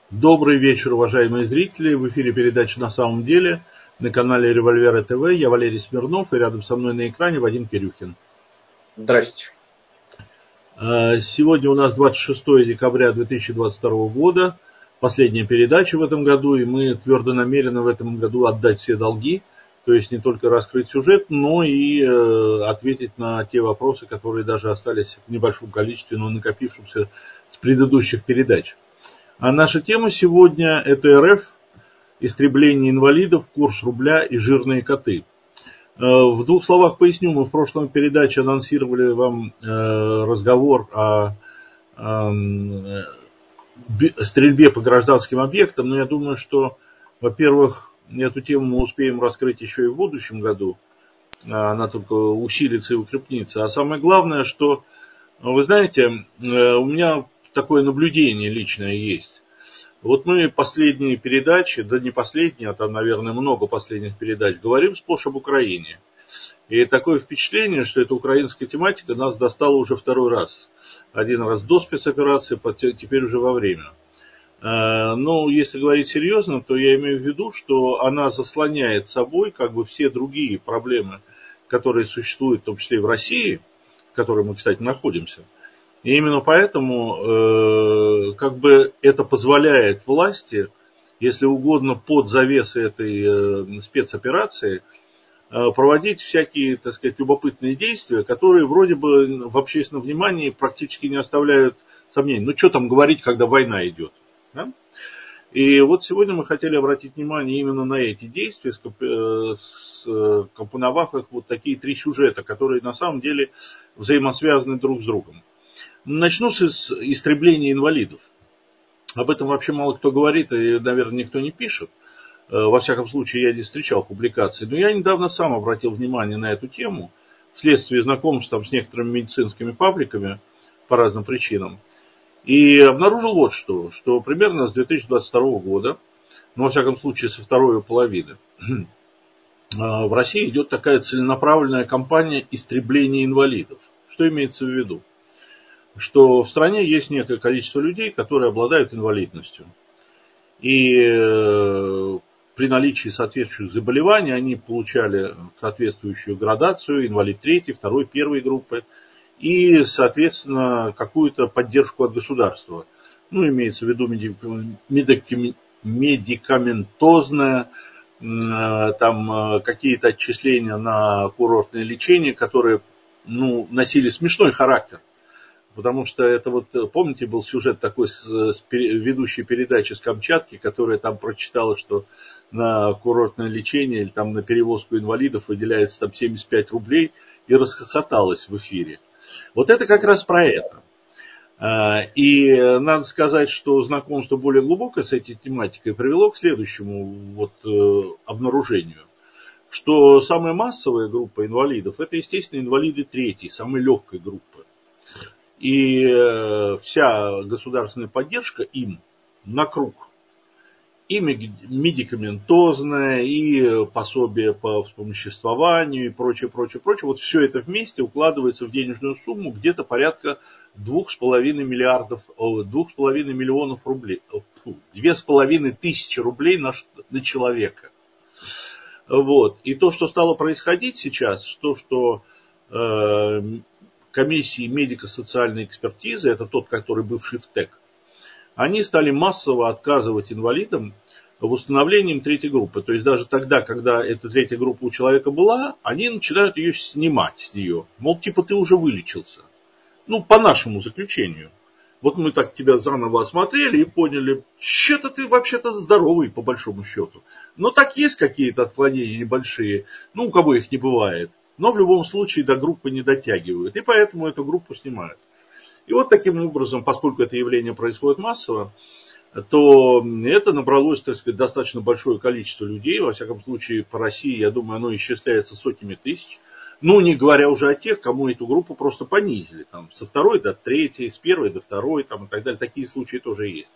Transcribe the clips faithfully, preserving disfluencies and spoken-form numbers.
Добрый вечер, уважаемые зрители. В эфире передача «На самом деле» на канале Револьвера ТВ. Я Валерий Смирнов, и рядом со мной на экране Вадим Кирюхин. Здрасте. Сегодня у нас двадцать шестое декабря две тысячи двадцать второго года, последняя передача в этом году, и мы твердо намерены в этом году отдать все долги, то есть не только раскрыть сюжет, но и ответить на те вопросы, которые даже остались в небольшом количестве, но накопившихся с предыдущих передач. А наша тема сегодня – это эр эф, истребление инвалидов, курс рубля и жирные коты. В двух словах поясню, мы в прошлой передаче анонсировали вам разговор о стрельбе по гражданским объектам, но я думаю, что, во-первых, эту тему мы успеем раскрыть еще и в будущем году, она только усилится и укрепнется. А самое главное, что, вы знаете, у меня такое наблюдение личное есть. Вот мы последние передачи, да не последние, а там, наверное, много последних передач, говорим сплошь об Украине. И такое впечатление, что эта украинская тематика нас достала уже второй раз. Один раз до спецоперации, теперь уже во время. Но если говорить серьезно, то я имею в виду, что она заслоняет собой как бы все другие проблемы, которые существуют, в том числе и в России, в которой мы, кстати, находимся. И именно поэтому э, как бы это позволяет власти, если угодно, под завесой этой э, спецоперации, э, проводить всякие, так сказать, любопытные действия, которые вроде бы в общественном внимании практически не оставляют сомнений. Ну, что там говорить, когда война идет? Да? И вот сегодня мы хотели обратить внимание именно на эти действия, скомпоновав их вот такие три сюжета, которые на самом деле взаимосвязаны друг с другом. Начну с истребления инвалидов. Об этом вообще мало кто говорит, и, наверное, никто не пишет. Во всяком случае, я не встречал публикаций. Но я недавно сам обратил внимание на эту тему, вследствие знакомства с некоторыми медицинскими пабликами по разным причинам. И обнаружил вот что, что примерно с две тысячи двадцать второго года, ну, во всяком случае, со второй половины, в России идет такая целенаправленная кампания истребления инвалидов. Что имеется в виду? Что в стране есть некое количество людей, которые обладают инвалидностью. И при наличии соответствующих заболеваний они получали соответствующую градацию, инвалид третьей, второй, первой группы, и, соответственно, какую-то поддержку от государства. Ну, имеется в виду медикаментозное, там какие-то отчисления на курортное лечение, которые, ну, носили смешной характер. Потому что это вот, помните, был сюжет такой с, с ведущей передачи с Камчатки, которая там прочитала, что на курортное лечение или там на перевозку инвалидов выделяется там семьдесят пять рублей, и расхохоталась в эфире. Вот это как раз про это. И надо сказать, что знакомство более глубокое с этой тематикой привело к следующему вот обнаружению. Что самая массовая группа инвалидов, это, естественно, инвалиды третьей, самой легкой группы. И вся государственная поддержка им на круг. И медикаментозное, и пособие по вспомоществованию, и прочее, прочее, прочее. Вот все это вместе укладывается в денежную сумму где-то порядка двух с половиной миллиардов, двух с половиной миллионов рублей. Две с половиной тысячи рублей на, на человека. Вот. И то, что стало происходить сейчас, то, что э, комиссии медико-социальной экспертизы, это тот, который бывший в ТЭК, они стали массово отказывать инвалидам в установлении третьей группы. То есть даже тогда, когда эта третья группа у человека была, они начинают ее снимать с нее. Мол, типа ты уже вылечился. Ну, по нашему заключению. Вот мы так тебя заново осмотрели и поняли, что-то ты вообще-то здоровый, по большому счету. Но так есть какие-то отклонения небольшие, ну, у кого их не бывает. Но в любом случае до группы не дотягивают. И поэтому эту группу снимают. И вот таким образом, поскольку это явление происходит массово, то это набралось, так сказать, достаточно большое количество людей. Во всяком случае, по России, я думаю, оно исчисляется сотнями тысяч. Ну, не говоря уже о тех, кому эту группу просто понизили. Там, со второй до третьей, с первой до второй, там, и так далее. Такие случаи тоже есть.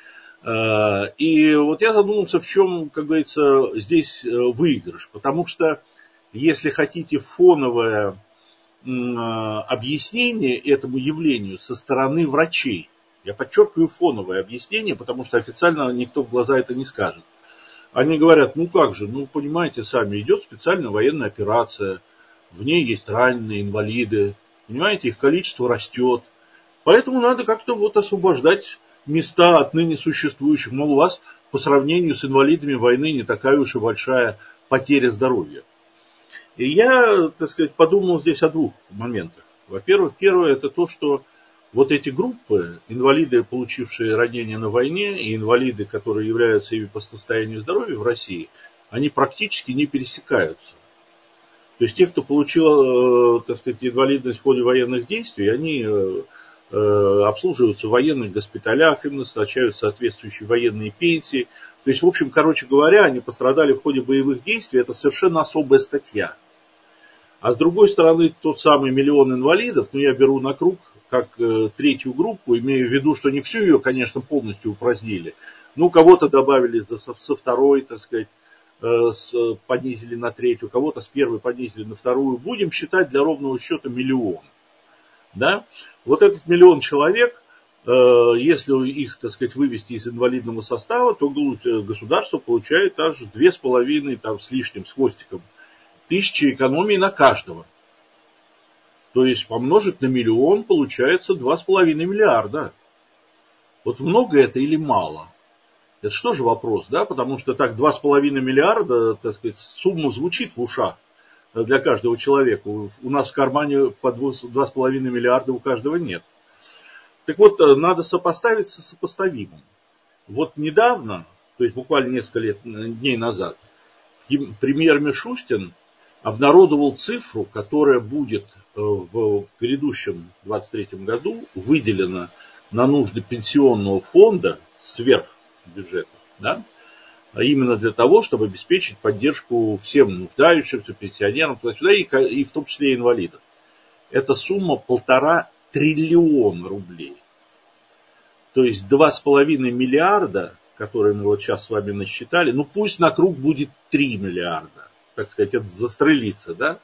И вот я задумался, в чем, как говорится, здесь выигрыш. Потому что, если хотите, фоновое объяснение этому явлению со стороны врачей. Я подчеркиваю фоновое объяснение, потому что официально никто в глаза это не скажет. Они говорят, ну как же, ну понимаете сами, идет специальная военная операция, в ней есть раненые, инвалиды, понимаете, их количество растет. Поэтому надо как-то вот освобождать места от ныне существующих. Мол, у вас по сравнению с инвалидами войны не такая уж и большая потеря здоровья. И я, так сказать, подумал здесь о двух моментах. Во-первых, первое это то, что вот эти группы, инвалиды, получившие ранения на войне, и инвалиды, которые являются ими по состоянию здоровья в России, они практически не пересекаются. То есть те, кто получил, так сказать, инвалидность в ходе военных действий, они обслуживаются в военных госпиталях, им назначают соответствующие военные пенсии. То есть, в общем, короче говоря, они пострадали в ходе боевых действий, это совершенно особая статья. А с другой стороны, тот самый миллион инвалидов, ну я беру на круг как э, третью группу, имею в виду, что не всю ее, конечно, полностью упразднили. Ну, кого-то добавили за, со второй, так сказать, э, с, понизили на третью, кого-то с первой понизили на вторую. Будем считать для ровного счета миллион. Да? Вот этот миллион человек, э, если их, так сказать, вывести из инвалидного состава, то государство получает аж две с половиной, там, с лишним, с хвостиком, тысячи экономий на каждого. То есть помножить на миллион получается два с половиной миллиарда. Вот много это или мало? Это что же вопрос, да? Потому что так два с половиной миллиарда, так сказать, сумма звучит в ушах для каждого человека. У нас в кармане по два с половиной миллиарда у каждого нет. Так вот, надо сопоставить со сопоставимым. Вот недавно, то есть буквально несколько лет, дней назад, премьер Мишустин обнародовал цифру, которая будет в грядущем двадцать третьем году выделена на нужды пенсионного фонда сверх бюджета, да, а именно для того, чтобы обеспечить поддержку всем нуждающимся, пенсионерам, туда-сюда, и, и в том числе и инвалидам. Эта сумма полтора триллиона рублей. То есть два с половиной миллиарда, которые мы вот сейчас с вами насчитали, ну пусть на круг будет три миллиарда. Так сказать, это застрелиться, да,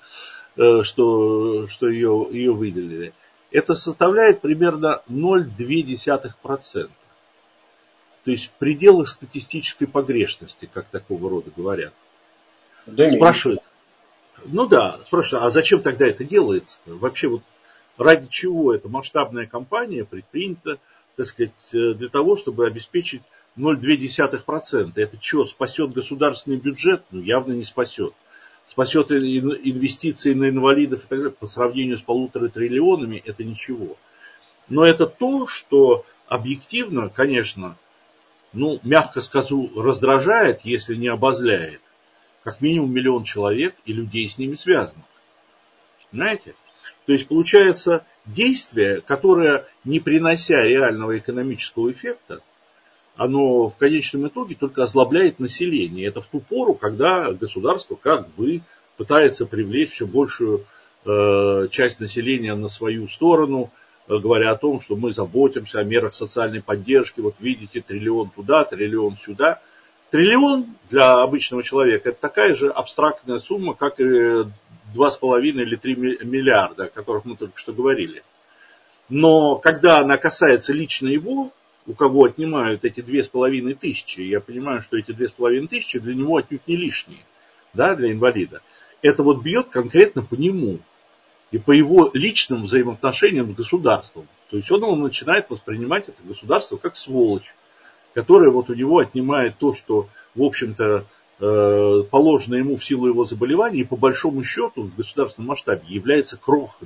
что, что ее, ее выделили. Это составляет примерно ноль целых две десятых процента. То есть в пределах статистической погрешности, как такого рода говорят. Да спрашивают, ну да, спрашивают, а зачем тогда это делается? Вообще вот ради чего эта масштабная кампания предпринята, так сказать, для того, чтобы обеспечить ноль целых две десятых процента. Это что, спасет государственный бюджет? Ну, явно не спасет. Спасет инвестиции на инвалидов и так далее. По сравнению с полутора триллионами это ничего. Но это то, что объективно, конечно, ну, мягко скажу, раздражает, если не обозляет, как минимум миллион человек и людей с ними связанных. Понимаете? То есть получается действие, которое, не принося реального экономического эффекта, оно в конечном итоге только озлобляет население. Это в ту пору, когда государство как бы пытается привлечь все большую э, часть населения на свою сторону, э, говоря о том, что мы заботимся о мерах социальной поддержки. Вот видите, триллион туда, триллион сюда. Триллион для обычного человека это такая же абстрактная сумма, как и два с половиной или три миллиарда, о которых мы только что говорили. Но когда она касается лично его, у кого отнимают эти две с половиной тысячи, я понимаю, что эти две с половиной тысячи для него отнюдь не лишние, да, для инвалида. Это вот бьет конкретно по нему и по его личным взаимоотношениям с государством. То есть он, он начинает воспринимать это государство как сволочь, которая вот у него отнимает то, что, в общем-то, э, положено ему в силу его заболевания, и по большому счету в государственном масштабе является крохой.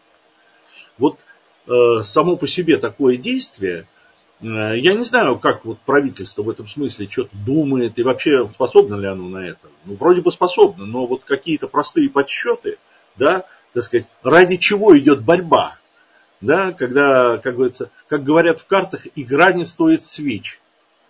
Вот э, само по себе такое действие, я не знаю, как вот правительство в этом смысле что-то думает и вообще способно ли оно на это. Ну, вроде бы способно, но вот какие-то простые подсчеты, да, так сказать, ради чего идет борьба, да, когда, как говорится, как говорят в картах, игра не стоит свеч.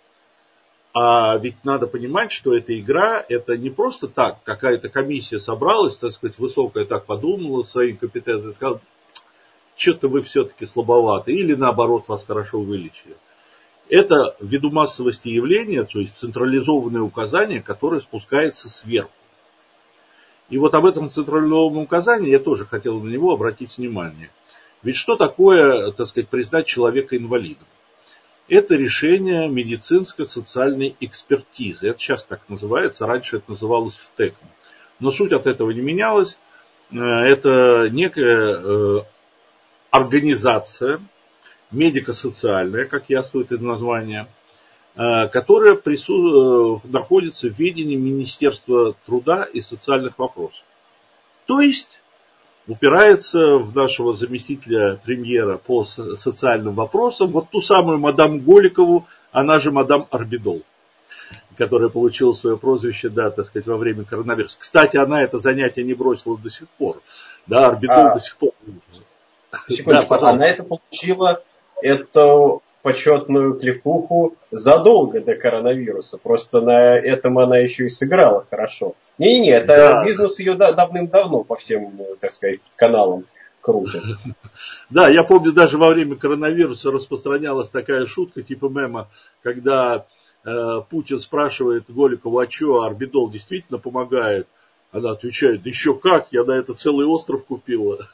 А ведь надо понимать, что эта игра, это не просто так, какая-то комиссия собралась, так сказать, высокая так подумала, своей компетенцией сказала, что-то вы все-таки слабоваты, или наоборот вас хорошо вылечили. Это ввиду массовости явления, то есть централизованное указание, которое спускается сверху. И вот об этом централизованном указании я тоже хотел на него обратить внимание. Ведь что такое, так сказать, признать человека инвалидом? это решение медицинско-социальной экспертизы. Это сейчас так называется, раньше это называлось ВТЭКом. Но суть от этого не менялась. Это некая организация медико-социальная, как яствует из названия, которая прису... находится в ведении Министерства труда и социальных вопросов. То есть упирается в нашего заместителя премьера по социальным вопросам, вот ту самую мадам Голикову, она же мадам Арбидол, которая получила свое прозвище, да, так сказать, во время коронавируса. Кстати, она это занятие не бросила до сих пор. Да, Арбидол а, до сих пор. Секундочку, да, она это получила, эту почетную кликуху задолго до коронавируса. Просто на этом она еще и сыграла хорошо. Не-не-не, это да. Бизнес ее давным-давно по всем, так сказать, каналам крутит. Да, я помню, даже во время коронавируса распространялась такая шутка типа мема, когда э, Путин спрашивает Голикову, а что, Арбидол действительно помогает? Она отвечает, да еще как, я на это целый остров купила.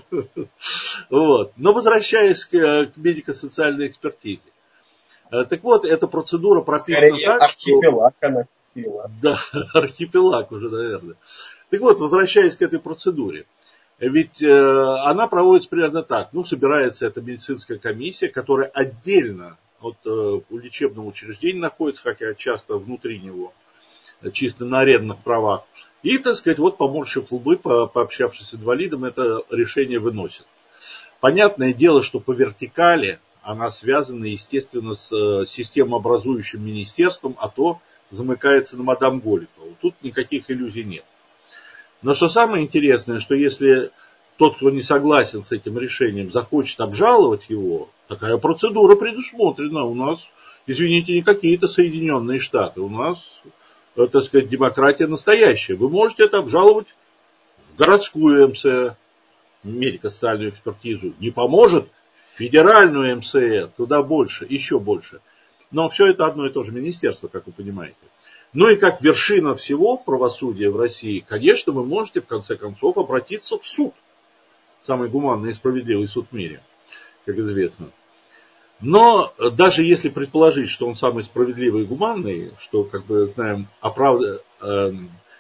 Вот. Но возвращаясь к, к медико-социальной экспертизе. Так вот, эта процедура прописана Скорее, так, архипелаг что... она купила. Да, архипелаг уже, наверное. Так вот, возвращаясь к этой процедуре. Ведь э, она проводится примерно так. Ну, собирается эта медицинская комиссия, которая отдельно от э, лечебного учреждения находится, хотя часто внутри него, чисто на арендных правах. И, так сказать, вот поморщив лбы, по, пообщавшись с инвалидом, это решение выносит. Понятное дело, что по вертикали она связана, естественно, с системообразующим министерством, а то замыкается на мадам Голикову. Тут никаких иллюзий нет. Но что самое интересное, что если тот, кто не согласен с этим решением, захочет обжаловать его, такая процедура предусмотрена. У нас, извините, не какие-то Соединенные Штаты, у нас, так сказать, демократия настоящая. Вы можете это обжаловать в городскую МСЭ, медико-социальную экспертизу. Не поможет федеральную МСЭ, туда больше, еще больше. Но все это одно и то же министерство, как вы понимаете. Ну и как вершина всего правосудия в России, конечно, вы можете в конце концов обратиться в суд. Самый гуманный и справедливый суд в мире, как известно. Но даже если предположить, что он самый справедливый и гуманный, что, как бы знаем, оправ... э,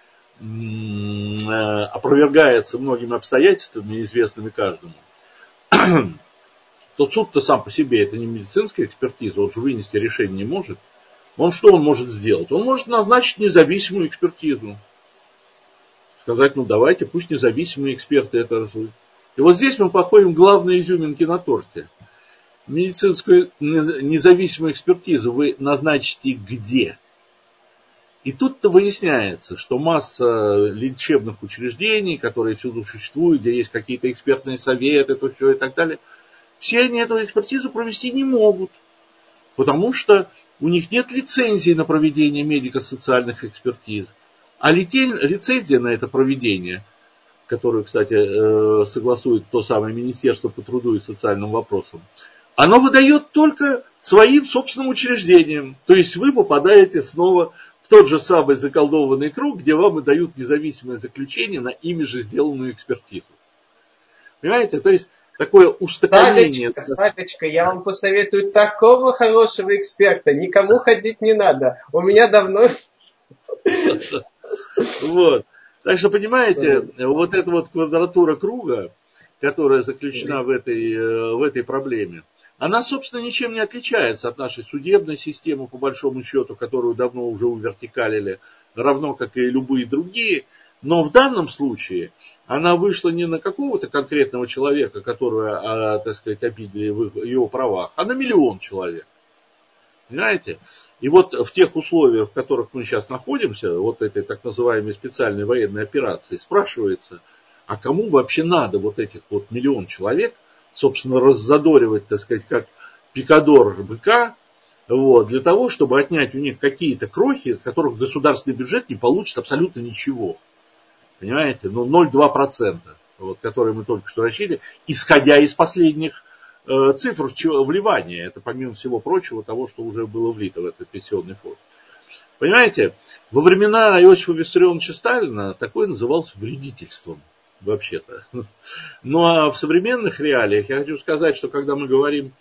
э, опровергается многими обстоятельствами, известными каждому, то суд-то сам по себе это не медицинская экспертиза, он же вынести решение не может. Он что он может сделать? Он может назначить независимую экспертизу. Сказать, ну давайте, пусть независимые эксперты это разуют. И вот здесь мы подходим к главной изюминке на торте. Медицинскую независимую экспертизу вы назначите где? И тут-то выясняется, что масса лечебных учреждений, которые всюду существуют, где есть какие-то экспертные советы, то все и так далее, все они эту экспертизу провести не могут. Потому что у них нет лицензии на проведение медико-социальных экспертиз. А лицензия на это проведение, которую, кстати, согласует то самое Министерство по труду и социальным вопросам, оно выдает только своим собственным учреждениям. То есть вы попадаете снова в тот же самый заколдованный круг, где вам и дают независимое заключение на ими же сделанную экспертизу. Понимаете? То есть такое устаканение. Садочка, Садочка, я вам посоветую такого хорошего эксперта. Никому ходить не надо. У меня давно... Вот. Так что, понимаете, вот эта вот квадратура круга, которая заключена в этой, в этой проблеме, она, собственно, ничем не отличается от нашей судебной системы, по большому счету, которую давно уже увертикалили, равно как и любые другие. Но в данном случае она вышла не на какого-то конкретного человека, которого, так сказать, обидели в его правах, а на миллион человек. Понимаете? И вот в тех условиях, в которых мы сейчас находимся, вот этой так называемой специальной военной операции, спрашивается, а кому вообще надо вот этих вот миллион человек, собственно, раззадоривать, так сказать, как пикадор быка, вот, для того, чтобы отнять у них какие-то крохи, из которых государственный бюджет не получит абсолютно ничего. Понимаете? Ну, ноль целых две десятых процента, вот, которые мы только что рассчитали, исходя из последних э, цифр вливания. Это, помимо всего прочего, того, что уже было влито в этот пенсионный фонд. Понимаете? Во времена Иосифа Виссарионовича Сталина такое называлось вредительством. Вообще-то. Ну, а в современных реалиях я хочу сказать, что когда мы говорим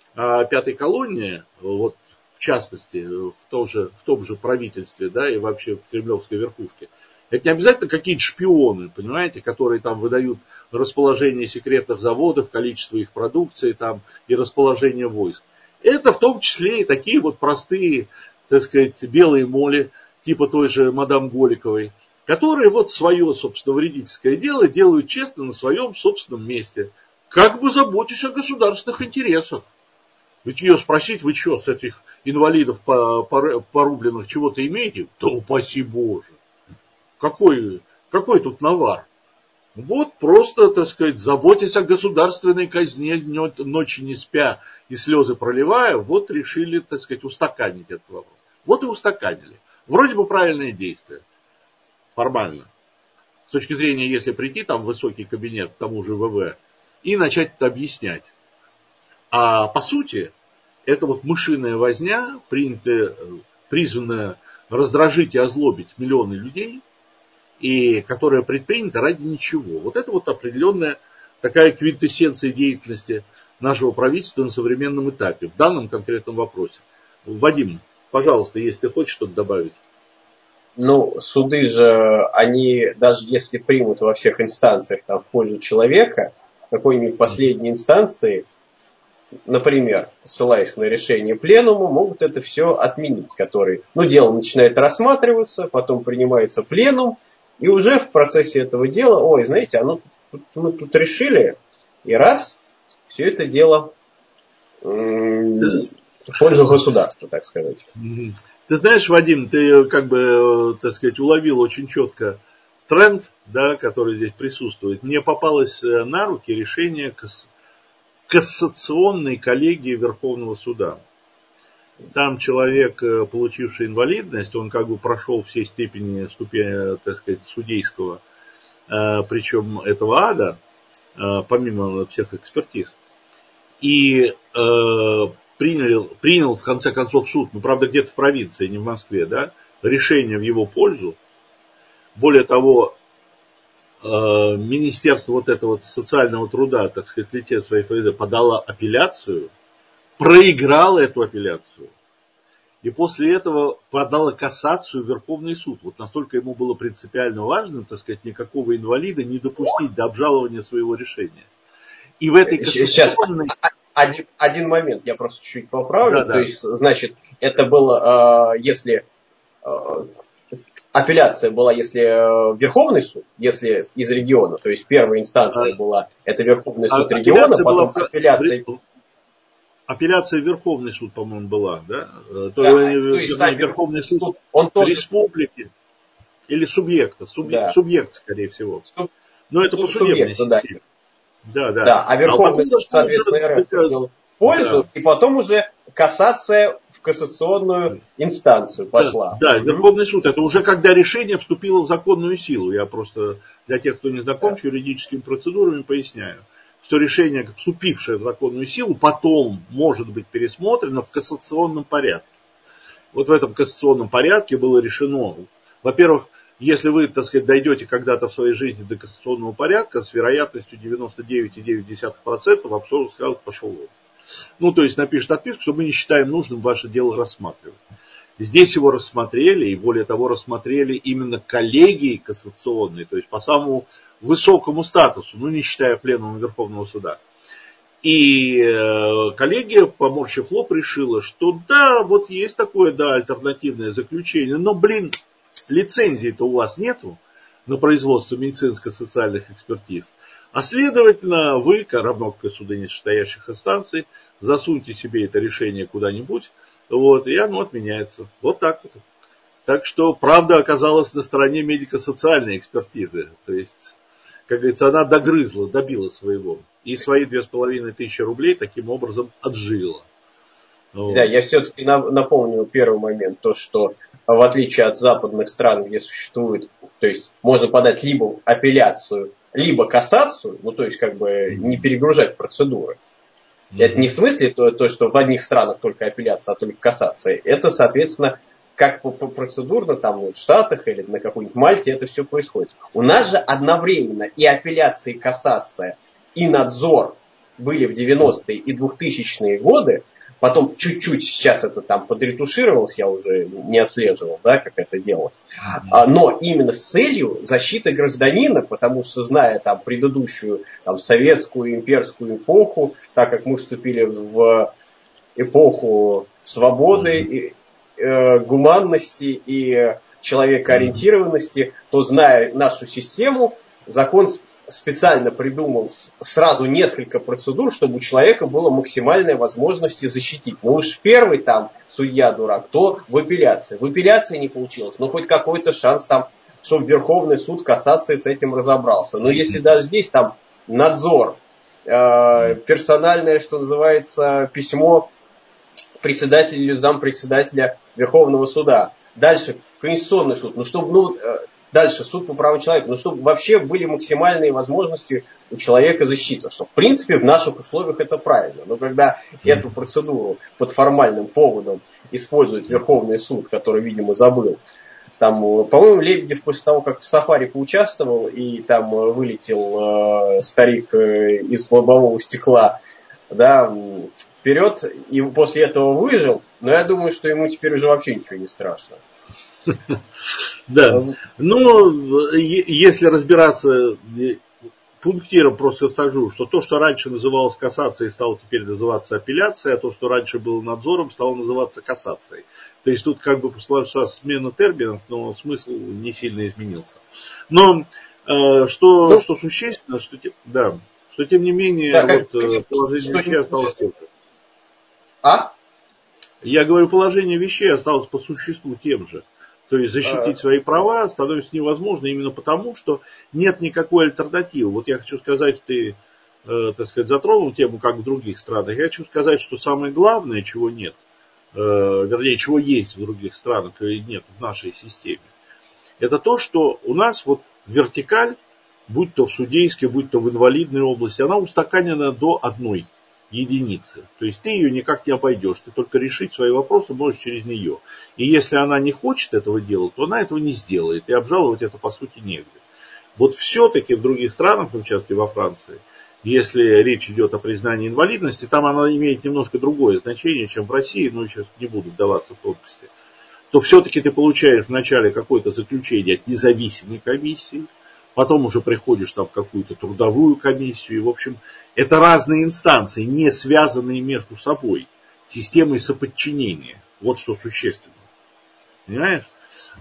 А пятой колонне, вот в частности, в том же, в том же правительстве, да, и вообще в кремлевской верхушке, это не обязательно какие-то шпионы, понимаете, которые там выдают расположение секретных заводов, количество их продукции там, и расположение войск. Это в том числе и такие вот простые, так сказать, белые моли, типа той же мадам Голиковой, которые вот свое, собственно, вредительское дело делают честно на своем собственном месте, как бы заботясь о государственных интересах. Ведь ее спросить, вы что, с этих инвалидов порубленных чего-то имеете? Да упаси Боже. Какой, какой тут навар? Вот просто, так сказать, заботясь о государственной казне, ночи не спя и слезы проливая, вот решили, так сказать, устаканить этот вопрос. Вот и устаканили. Вроде бы правильное действие. Формально. С точки зрения, если прийти там в высокий кабинет, к тому же ВВ, и начать это объяснять. А по сути, это вот мышиная возня, принятая, призванная раздражить и озлобить миллионы людей, и которая предпринята ради ничего. Вот это вот определенная такая квинтэссенция деятельности нашего правительства на современном этапе, в данном конкретном вопросе. Вадим, пожалуйста, если ты хочешь что-то добавить. Ну, суды же, они, даже если примут во всех инстанциях там, в пользу человека, какой-нибудь последней инстанции, например, ссылаясь на решение пленума, могут это все отменить, который, ну, дело начинает рассматриваться, потом принимается пленум, и уже в процессе этого дела, ой, знаете, оно, мы тут решили, и раз, все это дело м- в пользу государства, так сказать. Ты знаешь, Вадим, ты как бы, так сказать, уловил очень четко тренд, да, который здесь присутствует. Мне попалось на руки решение кассационной коллегии Верховного суда. Там человек, получивший инвалидность, он как бы прошел все степени ступени, так сказать, судейского, причем этого ада, помимо всех экспертиз. И принял, принял в конце концов суд, ну правда где-то в провинции, не в Москве, да, решение в его пользу. Более того, Министерство вот этого социального труда, так сказать, в лице своей ФСБ подало апелляцию, проиграло эту апелляцию. И после этого подала кассацию в Верховный суд. Вот настолько ему было принципиально важно, так сказать, никакого инвалида не допустить до обжалования своего решения. И в этой кассационной... Сейчас, один, один момент, я просто чуть-чуть поправлю. Да, То да. есть, значит, это было, э, если... Э, апелляция была, если э, Верховный суд, если из региона, то есть первая инстанция а, была, это Верховный суд а, региона, потом была апелляция... В... Апелляция в Верховный суд, по-моему, была, да? Да, то, то есть сам Верховный суд, суд он тоже... республики или субъекта, субъект, да. Субъект, скорее всего. Суб... Но это по судебной системе. Да, да. Да, а Верховный суд, а соответственно, РФ принял пользу, да. И потом уже кассация в кассационную инстанцию пошла. Да, да, Верховный суд, это уже когда решение вступило в законную силу. Я просто для тех, кто не знаком с юридическими процедурами, поясняю, что решение, вступившее в законную силу, потом может быть пересмотрено в кассационном порядке. Вот в этом кассационном порядке было решено, во-первых, если вы, так сказать, дойдете когда-то в своей жизни до кассационного порядка, с вероятностью девяносто девять целых девять десятых процента абсолютно скажут, пошел вон. Ну, то есть напишет отписку, что мы не считаем нужным ваше дело рассматривать. Здесь его рассмотрели, и более того, рассмотрели именно коллегии кассационные, то есть по самому высокому статусу, ну, не считая пленума Верховного суда. И э, коллегия, поморщив лоб, решила, что да, вот есть такое, да, альтернативное заключение, но, блин, лицензии-то у вас нету на производство медицинско-социальных экспертиз. А следовательно, вы, равно как и суды нижестоящих инстанций, засуньте себе это решение куда-нибудь, вот, и оно отменяется. Вот так вот. Так что правда оказалась на стороне медико-социальной экспертизы. То есть, как говорится, она догрызла, добила своего. И свои две с половиной тысячи рублей таким образом отжила. Вот. Да, я все-таки напомню первый момент, то, что в отличие от западных стран, где существует, то есть можно подать либо апелляцию, либо кассацию, ну то есть как бы не перегружать процедуры. Mm-hmm. Это не в смысле то, то, что в одних странах только апелляция, а только кассация. Это, соответственно, как процедурно там в Штатах или на какой-нибудь Мальте это все происходит. У нас же одновременно и апелляция, и кассация, и надзор были в девяностые и двухтысячные годы, потом чуть-чуть сейчас это там подретушировалось, я уже не отслеживал, да, как это делалось. Но именно с целью защиты гражданина, потому что, зная там предыдущую там, советскую имперскую эпоху, так как мы вступили в эпоху свободы, и, э, гуманности и человекоориентированности, то, зная нашу систему, закон специально придумал сразу несколько процедур, чтобы у человека была максимальная возможность защитить. Ну уж в первый там судья дурак, то в апелляции. В апелляции не получилось, но хоть какой-то шанс там, чтобы Верховный суд кассации с этим разобрался. Но если даже здесь там надзор, э, персональное, что называется, письмо председателя или зампредседателя Верховного суда, дальше Конституционный суд, ну чтобы, ну, дальше суд по правам человека, ну чтобы вообще были максимальные возможности у человека защиты, что в принципе в наших условиях это правильно. Но когда эту процедуру под формальным поводом использует Верховный суд, который, видимо, забыл, там, по-моему, Лебедев после того, как в сафари поучаствовал и там вылетел э, старик э, из лобового стекла, да, вперед, и после этого выжил, но я думаю, что ему теперь уже вообще ничего не страшно. Да, ну, если разбираться пунктиром, просто скажу, что то, что раньше называлось кассацией, стало теперь называться апелляцией, а то, что раньше было надзором, стало называться кассацией. То есть тут как бы произошла смена терминов, но смысл не сильно изменился. Но э, что, ну, что существенно, что, да, что тем не менее да, вот, как, положение вещей осталось тем же. А? Я говорю, положение вещей осталось по существу тем же. То есть защитить свои права становится невозможно именно потому, что нет никакой альтернативы. Вот я хочу сказать, ты, э, так сказать, затронул тему, как в других странах. Я хочу сказать, что самое главное, чего нет, э, вернее, чего есть в других странах и нет в нашей системе, это то, что у нас вот вертикаль, будь то в судейской, будь то в инвалидной области, она устаканена до одной единицы. То есть ты ее никак не обойдешь. Ты только решить свои вопросы можешь через нее. И если она не хочет этого делать, то она этого не сделает. И обжаловать это по сути негде. Вот все-таки в других странах, в том числе во Франции, если речь идет о признании инвалидности, там она имеет немножко другое значение, чем в России, но сейчас не буду вдаваться в тонкости, то все-таки ты получаешь вначале какое-то заключение от независимой комиссии, потом уже приходишь там в какую-то трудовую комиссию. И, в общем, это разные инстанции, не связанные между собой системой соподчинения. Вот что существенно. Понимаешь?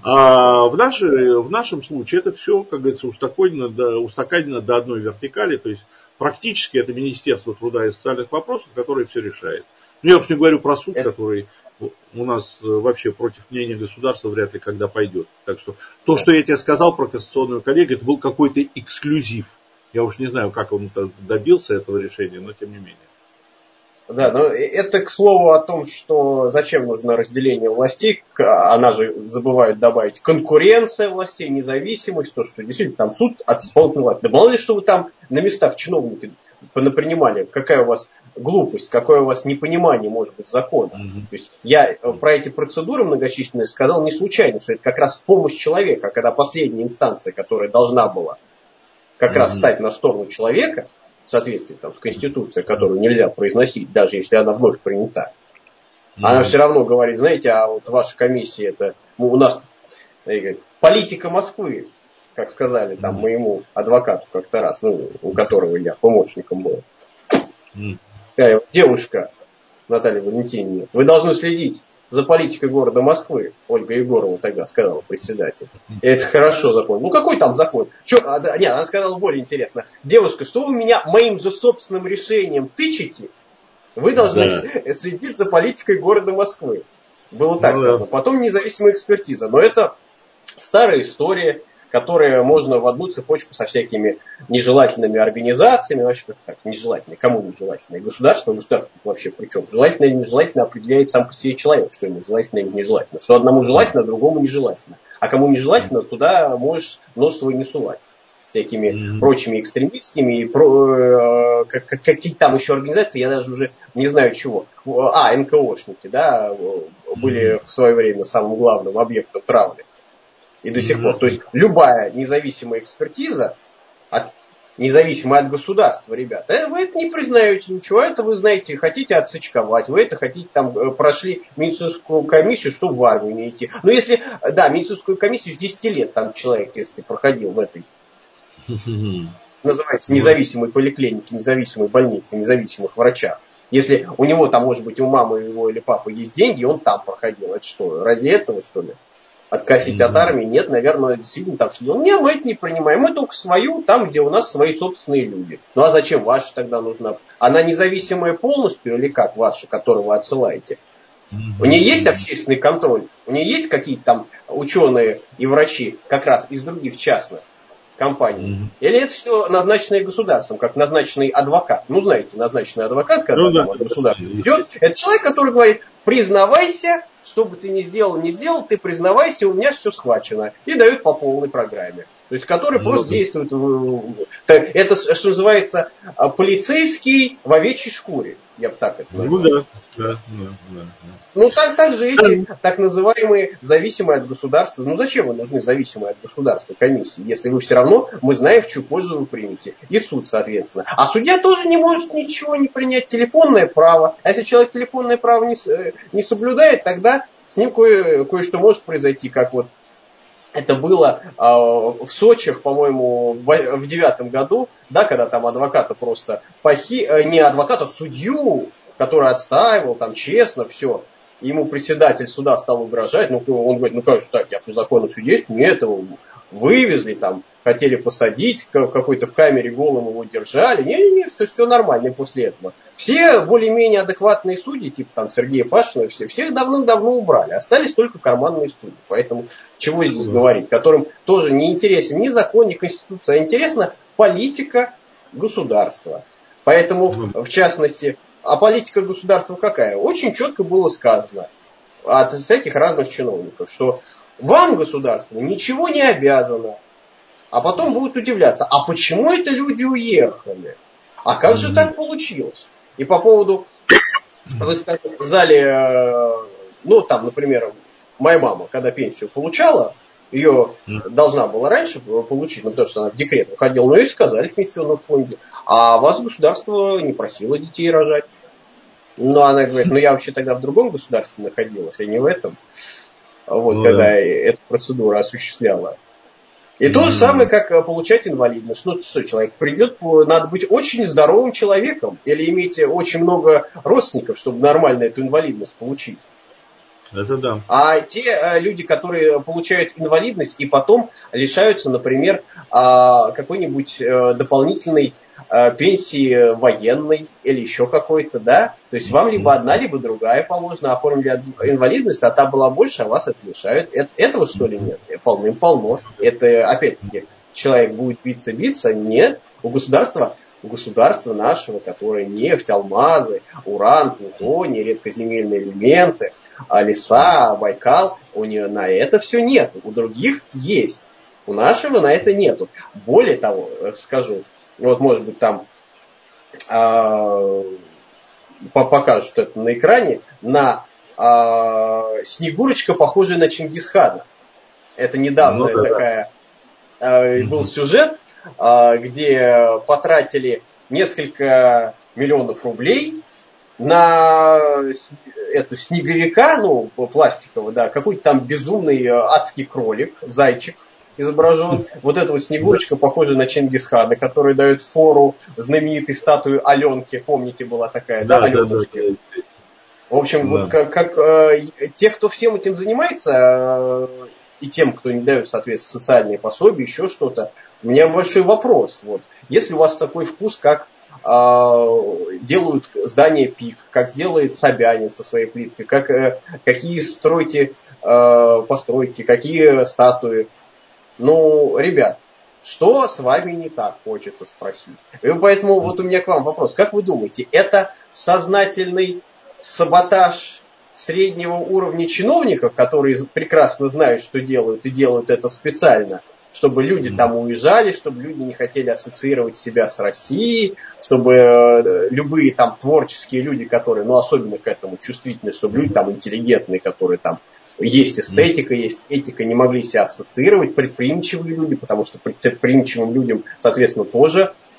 А в, нашей, в нашем случае это все, как говорится, устаканено до, устаканено до одной вертикали. То есть практически это Министерство труда и социальных вопросов, которое все решает. Ну, я уж не говорю про суд, который у нас вообще против мнения государства вряд ли когда пойдет. Так что то, что я тебе сказал про кассационную коллегию, это был какой-то эксклюзив. Я уж не знаю, как он добился этого решения, но тем не менее. Да, но это к слову о том, что зачем нужно разделение властей, она же забывает добавить конкуренция властей, независимость, то, что действительно там суд от исполнительной власти. Да мало ли, что вы там на местах чиновники понапринимали, какая у вас глупость, какое у вас непонимание может быть закона. Mm-hmm. То есть я про эти процедуры многочисленные сказал не случайно, что это как раз помощь человека, когда последняя инстанция, которая должна была как mm-hmm. раз стать на сторону человека, в соответствии там, с Конституцией, которую нельзя произносить, даже если она вновь принята, mm-hmm. она все равно говорит, знаете, а вот ваша комиссия, это ну, у нас говорит, политика Москвы, как сказали там mm-hmm. моему адвокату как-то раз, ну, у которого я помощником был. Mm-hmm. Девушка Наталья Валентиновна, вы должны следить за политикой города Москвы, Ольга Егорова тогда сказала председатель. И это хорошо закон. Ну какой там закон? Че, а, да, нет, она сказала более интересно. Девушка, что вы меня моим же собственным решением тычете? Вы должны да. следить за политикой города Москвы. Было так ну, сказано. Да. Потом независимая экспертиза. Но это старая история, которые можно в одну цепочку со всякими нежелательными организациями, вообще как так, нежелательные, кому нежелательные, государство, государство вообще причем, желательно или нежелательно определяет сам по себе человек, что ему желательно или нежелательно, что одному желательно, а другому нежелательно, а кому нежелательно, туда можешь нос свой не сувать всякими mm-hmm. прочими экстремистскими и про, э, как, как, какие там еще организации, я даже уже не знаю чего, а, эн ка о-шники, да, были mm-hmm. в свое время самым главным объектом травли. И до сих пор. То есть любая независимая экспертиза от, независимые от государства, ребята. Вы это не признаете ничего, это вы, знаете, хотите отсычковать, вы это хотите, там, прошли медицинскую комиссию, чтобы в армию не идти. Но если, да, медицинскую комиссию с десяти лет там человек, если проходил в этой, называется, независимой поликлинике, независимой больнице, независимых врачах. Если у него там, может быть, у мамы его или папы есть деньги, он там проходил. Это что, ради этого, что ли? Откосить mm-hmm. от армии? Нет, наверное, действительно так сидел. Не, мы это не принимаем. Мы только свою, там, где у нас свои собственные люди. Ну а зачем ваша тогда нужна? Она независимая полностью или как ваша, которую вы отсылаете? Mm-hmm. У нее есть общественный контроль? У нее есть какие-то там ученые и врачи, как раз из других частных компаний? Mm-hmm. Или это все назначенное государством, как назначенный адвокат? Ну, знаете, назначенный адвокат, когда ну, там да, от государства да, идет, это человек, который говорит, признавайся, что бы ты ни сделал, не сделал, ты признавайся, у меня все схвачено. И дают по полной программе. То есть, который ну, просто да. действует... Это, что называется, полицейский в овечьей шкуре. Я бы так это назвал. Ну, да. Да, да, да, да. Ну, так, так же эти так называемые зависимые от государства. Ну, зачем вы нужны зависимые от государства комиссии, если вы все равно, мы знаем, в чью пользу вы примете. И суд, соответственно. А судья тоже не может ничего не принять. Телефонное право. А если человек телефонное право не, не соблюдает, тогда с ним кое, кое-что может произойти, как вот это было э, в Сочах, по-моему, в девятом году, да, когда там адвоката просто похи... не адвоката, а судью, который отстаивал там честно все. Ему председатель суда стал угрожать. Ну, он говорит, ну как же так, я по закону судейству, мне этого вывезли, там, хотели посадить, какой-то в камере голым его держали. Не-не-не, все, все нормально после этого. Все более-менее адекватные судьи, типа там Сергея Пашина, все, всех давным-давно убрали. Остались только карманные судьи. Поэтому чего здесь mm-hmm. говорить, которым тоже не интересен ни закон, ни конституция, а интересна политика государства. Поэтому, mm-hmm. в частности, а политика государства какая? Очень четко было сказано от всяких разных чиновников, что вам государство ничего не обязано. А потом будут удивляться, а почему это люди уехали? А как же так получилось? И по поводу, вы сказали, ну там, например, моя мама, когда пенсию получала, ее должна была раньше получить, ну, потому что она в декрет уходила, но ей сказали в пенсионном фонде, а вас государство не просило детей рожать. Но она говорит, ну я вообще тогда в другом государстве находилась, а не в этом. Вот, ну, когда да. эту процедуру осуществляла. И mm-hmm. то же самое, как получать инвалидность. Ну что, человек придет, надо быть очень здоровым человеком или иметь очень много родственников, чтобы нормально эту инвалидность получить. Это да. А те люди, которые получают инвалидность и потом лишаются, например, какой-нибудь дополнительной пенсии военной или еще какой-то, да? То есть вам либо одна, либо другая положена, оформили инвалидность, а та была больше, а вас это лишают. Этого что ли нет? Полным-полно. Это, опять-таки, человек будет биться-биться? Нет. У государства, у государства нашего, которое нефть, алмазы, уран, плутоний, редкоземельные элементы, леса, Байкал, у нее на это все нет. У других есть. У нашего на это нету. Более того, скажу, вот может быть там э, покажут это на экране, на э, Снегурочка, похожая на Чингисхана. Это недавно ну, да, такая э, был сюжет, э, где потратили несколько миллионов рублей на эту снеговика, ну, пластикового, да, какой-то там безумный адский кролик, зайчик изображен. Вот эта вот Снегурочка, похожая на Чингисхана, который дает фору знаменитой статуи Аленки. Помните, была такая, да, да Аленушки? Да, да. В общем, да. вот как, как э, те, кто всем этим занимается, э, и тем, кто не дает, соответственно, социальные пособия, еще что-то, у меня большой вопрос. Вот. Если у вас такой вкус, как делают здание ПИК, как делает Собянин со своей плиткой, как, какие строите постройки, какие статуи. Ну, ребят, что с вами не так, хочется спросить. И поэтому вот у меня к вам вопрос. Как вы думаете, это сознательный саботаж среднего уровня чиновников, которые прекрасно знают, что делают, и делают это специально, чтобы люди там уезжали, чтобы люди не хотели ассоциировать себя с Россией, чтобы любые там творческие люди, которые, ну, особенно к этому чувствительны, чтобы люди там интеллигентные, которые там есть эстетика, есть этика, не могли себя ассоциировать, предприимчивые люди, потому что предприимчивым людям, соответственно, тоже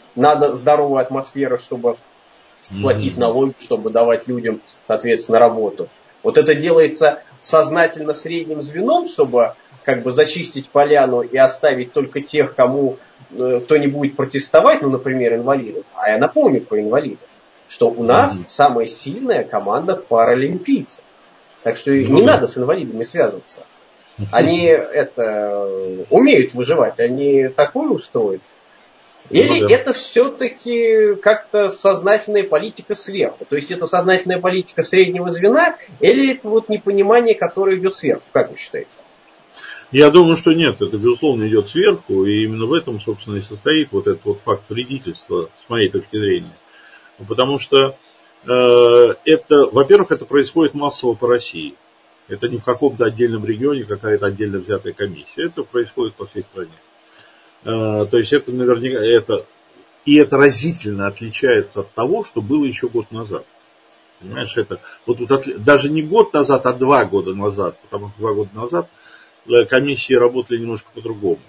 надо здоровая атмосфера, чтобы платить налоги, чтобы давать людям, соответственно, работу. Вот это делается сознательно средним звеном, чтобы как бы зачистить поляну и оставить только тех, кому э, кто не будет протестовать, ну, например, инвалидов. А я напомню про инвалидов, что у нас mm-hmm. самая сильная команда паралимпийцев. Так что mm-hmm. не надо с инвалидами связываться. Mm-hmm. Они это умеют выживать, они такое устроят. Или ну, да. это все-таки как-то сознательная политика сверху? То есть это сознательная политика среднего звена, или это вот непонимание, которое идет сверху? Как вы считаете? Я думаю, что нет, это безусловно идет сверху, и именно в этом, собственно, и состоит вот этот вот факт вредительства, с моей точки зрения. Потому что э, это, во-первых, это происходит массово по России. Это не в каком-то отдельном регионе какая-то отдельно взятая комиссия. Это происходит по всей стране. Э, то есть это наверняка, это, и это разительно отличается от того, что было еще год назад. Понимаешь, это вот, вот даже не год назад, а два года назад, потому что два года назад комиссии работали немножко по-другому.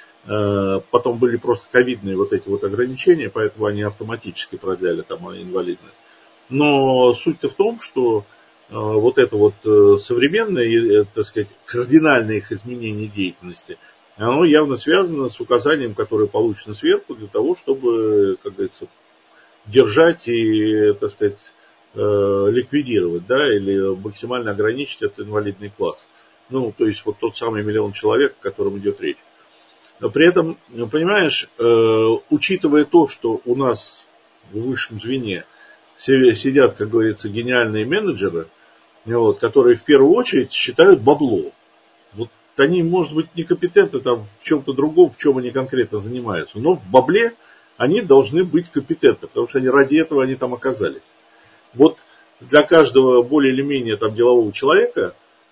Потом были просто ковидные вот эти вот ограничения, поэтому они автоматически продляли там инвалидность. Но суть-то в том, что вот это вот современное, так сказать, кардинальное их изменение деятельности, оно явно связано с указанием, которое получено сверху, для того, чтобы, как говорится, держать и, так сказать, ликвидировать, да, или максимально ограничить этот инвалидный класс. Ну, то есть вот тот самый миллион человек, о котором идет речь. Но при этом, понимаешь, э, учитывая то, что у нас в высшем звене сидят, как говорится, гениальные менеджеры, вот, которые в первую очередь считают бабло. Вот они, может быть, некомпетентны там в чем-то другом, в чем они конкретно занимаются, но в бабле они должны быть компетентны, потому что они ради этого они там оказались. Вот для каждого более или менее там делового человека,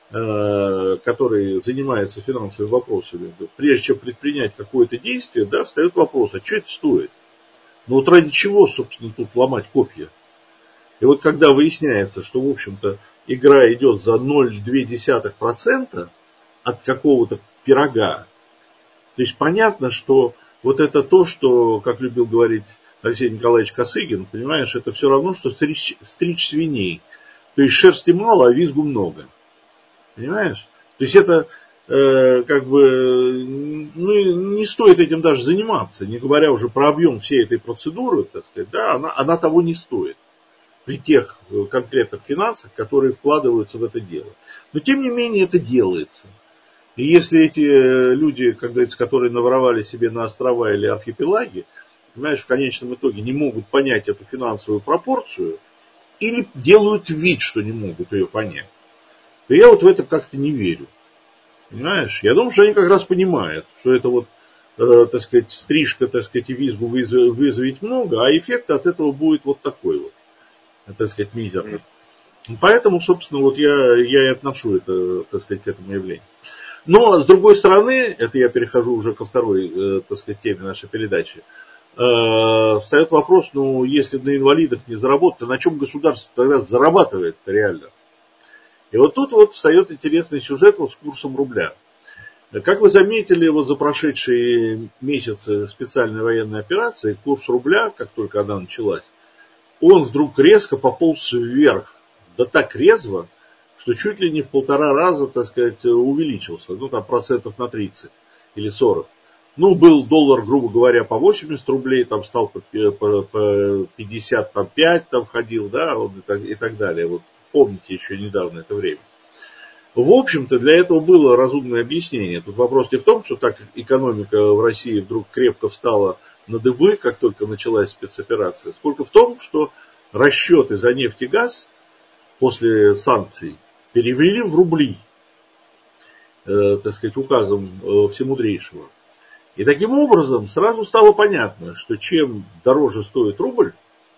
который занимается финансовыми вопросами, прежде чем предпринять какое-то действие, да, встает вопрос, а что это стоит? Ну вот ради чего, собственно, тут ломать копья? И вот когда выясняется, что, в общем-то, игра идет за ноль целых две десятых процента от какого-то пирога, то есть понятно, что вот это то, что, как любил говорить Алексей Николаевич Косыгин, понимаешь, это все равно, что стричь, стричь свиней. То есть шерсти мало, а визгу много. Понимаешь? То есть это э, как бы ну, не стоит этим даже заниматься, не говоря уже про объем всей этой процедуры, так сказать, да, она, она того не стоит при тех конкретных финансах, которые вкладываются в это дело. Но тем не менее это делается. И если эти люди, как говорится, которые наворовали себе на острова или архипелаги, понимаешь, в конечном итоге не могут понять эту финансовую пропорцию или делают вид, что не могут ее понять, то я вот в это как-то не верю. Понимаешь? Я думаю, что они как раз понимают, что это вот, э, так сказать, стрижка, так сказать, и визгу вызовет много, а эффект от этого будет вот такой вот, так сказать, мизерный. Поэтому, собственно, вот я, я и отношу это, так сказать, к этому явлению. Но, с другой стороны, это я перехожу уже ко второй, э, так сказать, теме нашей передачи, э, встает вопрос, ну, если на инвалидах не заработать, то на чем государство тогда зарабатывает реально? И вот тут вот встает интересный сюжет вот с курсом рубля. Как вы заметили, вот за прошедшие месяцы специальной военной операции, курс рубля, как только она началась, он вдруг резко пополз вверх. Да так резво, что чуть ли не в полтора раза, так сказать, увеличился. Ну, там процентов на тридцать или сорок. Ну, был доллар, грубо говоря, по восемьдесят рублей, там стал по, по, по пятьдесят пять, там ходил, да, и так, и так далее. Вот помните еще недавно это время. В общем-то, для этого было разумное объяснение. Тут вопрос не в том, что так экономика в России вдруг крепко встала на дыбы, как только началась спецоперация, сколько в том, что расчеты за нефть и газ после санкций перевели в рубли, э, так сказать, указом э, Всемудрейшего. И таким образом сразу стало понятно, что чем дороже стоит рубль,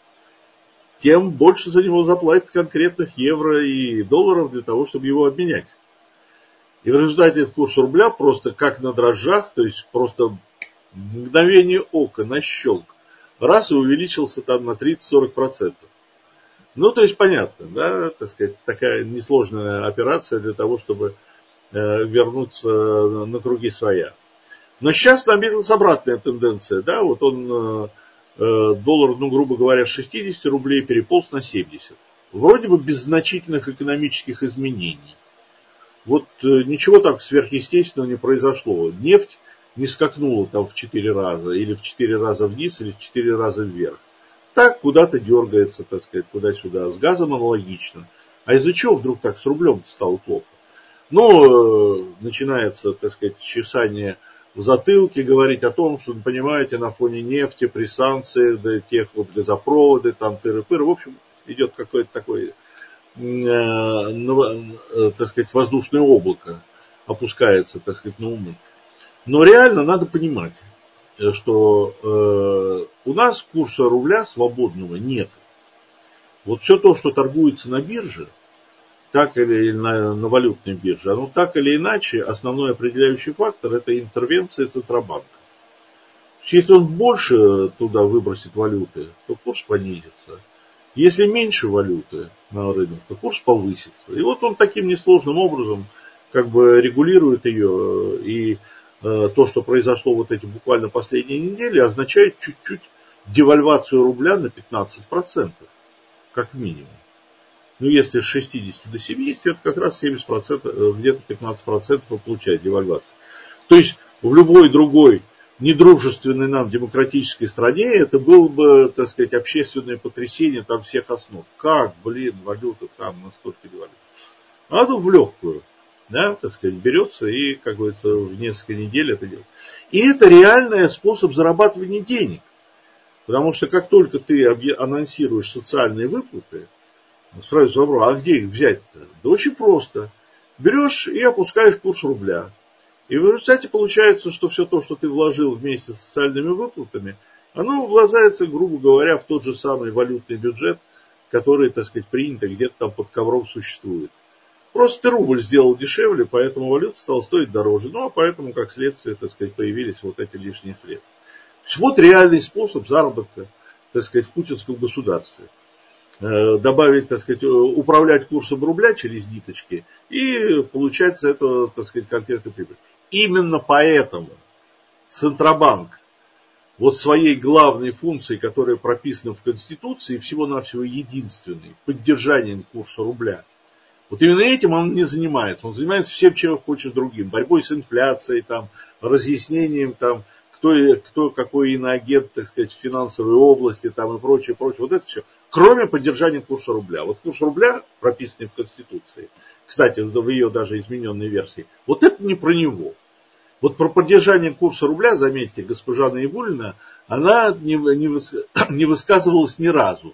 тем больше за него заплатят конкретных евро и долларов для того, чтобы его обменять. И в результате этот курс рубля просто как на дрожжах, то есть просто в мгновение ока, на щелк, раз и увеличился там на тридцать-сорок процентов. Ну, то есть понятно, да, так сказать, такая несложная операция для того, чтобы э, вернуться на круги своя. Но сейчас наметилась обратная тенденция, да, вот он доллар, ну, грубо говоря, с шестидесяти рублей переполз на семьдесят. Вроде бы без значительных экономических изменений. Вот ничего так сверхъестественного не произошло. Нефть не скакнула там в четыре раза, или в четыре раза вниз, или в четыре раза вверх. Так куда-то дергается, так сказать, туда-сюда. С газом аналогично. А из-за чего вдруг так с рублем стало плохо? Ну, начинается, так сказать, чесание в затылке, говорить о том, что, вы понимаете, на фоне нефти, при санкциях, да, тех вот газопроводы, там тыры-пыры. В общем, идет какое-то такое, э, так сказать, воздушное облако опускается, так сказать, на умы. Но реально надо понимать, что э, у нас курса рубля свободного нет. Вот все то, что торгуется на бирже, так или на, на валютной бирже, оно так или иначе, основной определяющий фактор – это интервенция Центробанка. Если он больше туда выбросит валюты, то курс понизится. Если меньше валюты на рынок, то курс повысится. И вот он таким несложным образом как бы регулирует ее. И э, то, что произошло вот эти буквально последние недели, означает чуть-чуть девальвацию рубля на пятнадцать процентов, как минимум. Ну, если с шестидесяти до семидесяти, это как раз семьдесят процентов, где-то пятнадцать процентов получает девальвация. То есть в любой другой недружественной нам демократической стране это было бы, так сказать, общественное потрясение там всех основ. Как, блин, валюта там настолько девальвирует. А тут в легкую, да, так сказать, берется и, как говорится, в несколько недель это делает. И это реальный способ зарабатывания денег. Потому что как только ты анонсируешь социальные выплаты, сразу вопрос, а где их взять-то? Да очень просто. Берешь и опускаешь курс рубля. И в результате получается, что все то, что ты вложил вместе с социальными выплатами, оно вложается, грубо говоря, в тот же самый валютный бюджет, который, так сказать, принято где-то там под ковром существует. Просто ты рубль сделал дешевле, поэтому валюта стала стоить дороже. Ну, а поэтому, как следствие, так сказать, появились вот эти лишние средства. Вот реальный способ заработка, так сказать, в путинском государстве. Добавить, так сказать, управлять курсом рубля через ниточки и получать с этого, так сказать, конкретную прибыль. Именно поэтому Центробанк вот своей главной функцией, которая прописана в Конституции, всего-навсего единственной, поддержанием курса рубля, вот именно этим он не занимается. Он занимается всем, чем хочет другим. Борьбой с инфляцией, там, разъяснением, там, кто, кто какой иноагент, так сказать, в финансовой области там, и прочее, прочее. Вот это все. Кроме поддержания курса рубля. Вот курс рубля, прописанный в Конституции, кстати, в ее даже измененной версии, вот это не про него. Вот про поддержание курса рубля, заметьте, госпожа Наибуллина, она не, не, выс, не высказывалась ни разу.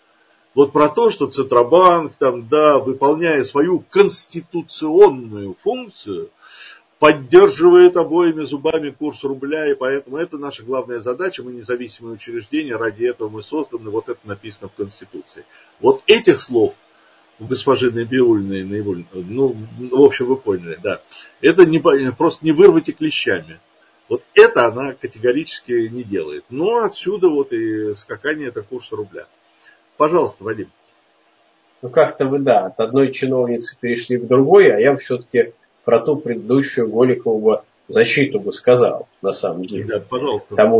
Вот про то, что Центробанк, там, да, выполняя свою конституционную функцию, поддерживает обоими зубами курс рубля, и поэтому это наша главная задача, мы независимое учреждение, ради этого мы созданы, вот это написано в Конституции. Вот этих слов у госпожи Набиуллиной, ну, в общем, вы поняли, да, это не, просто не вырвать и клещами. Вот это она категорически не делает. Но отсюда вот и скакание это курса рубля. Пожалуйста, Вадим. Ну, как-то вы, да, от одной чиновницы перешли к другой, а я бы все-таки про ту предыдущую Голикову защиту бы сказал, на самом деле. Да, пожалуйста. Потому,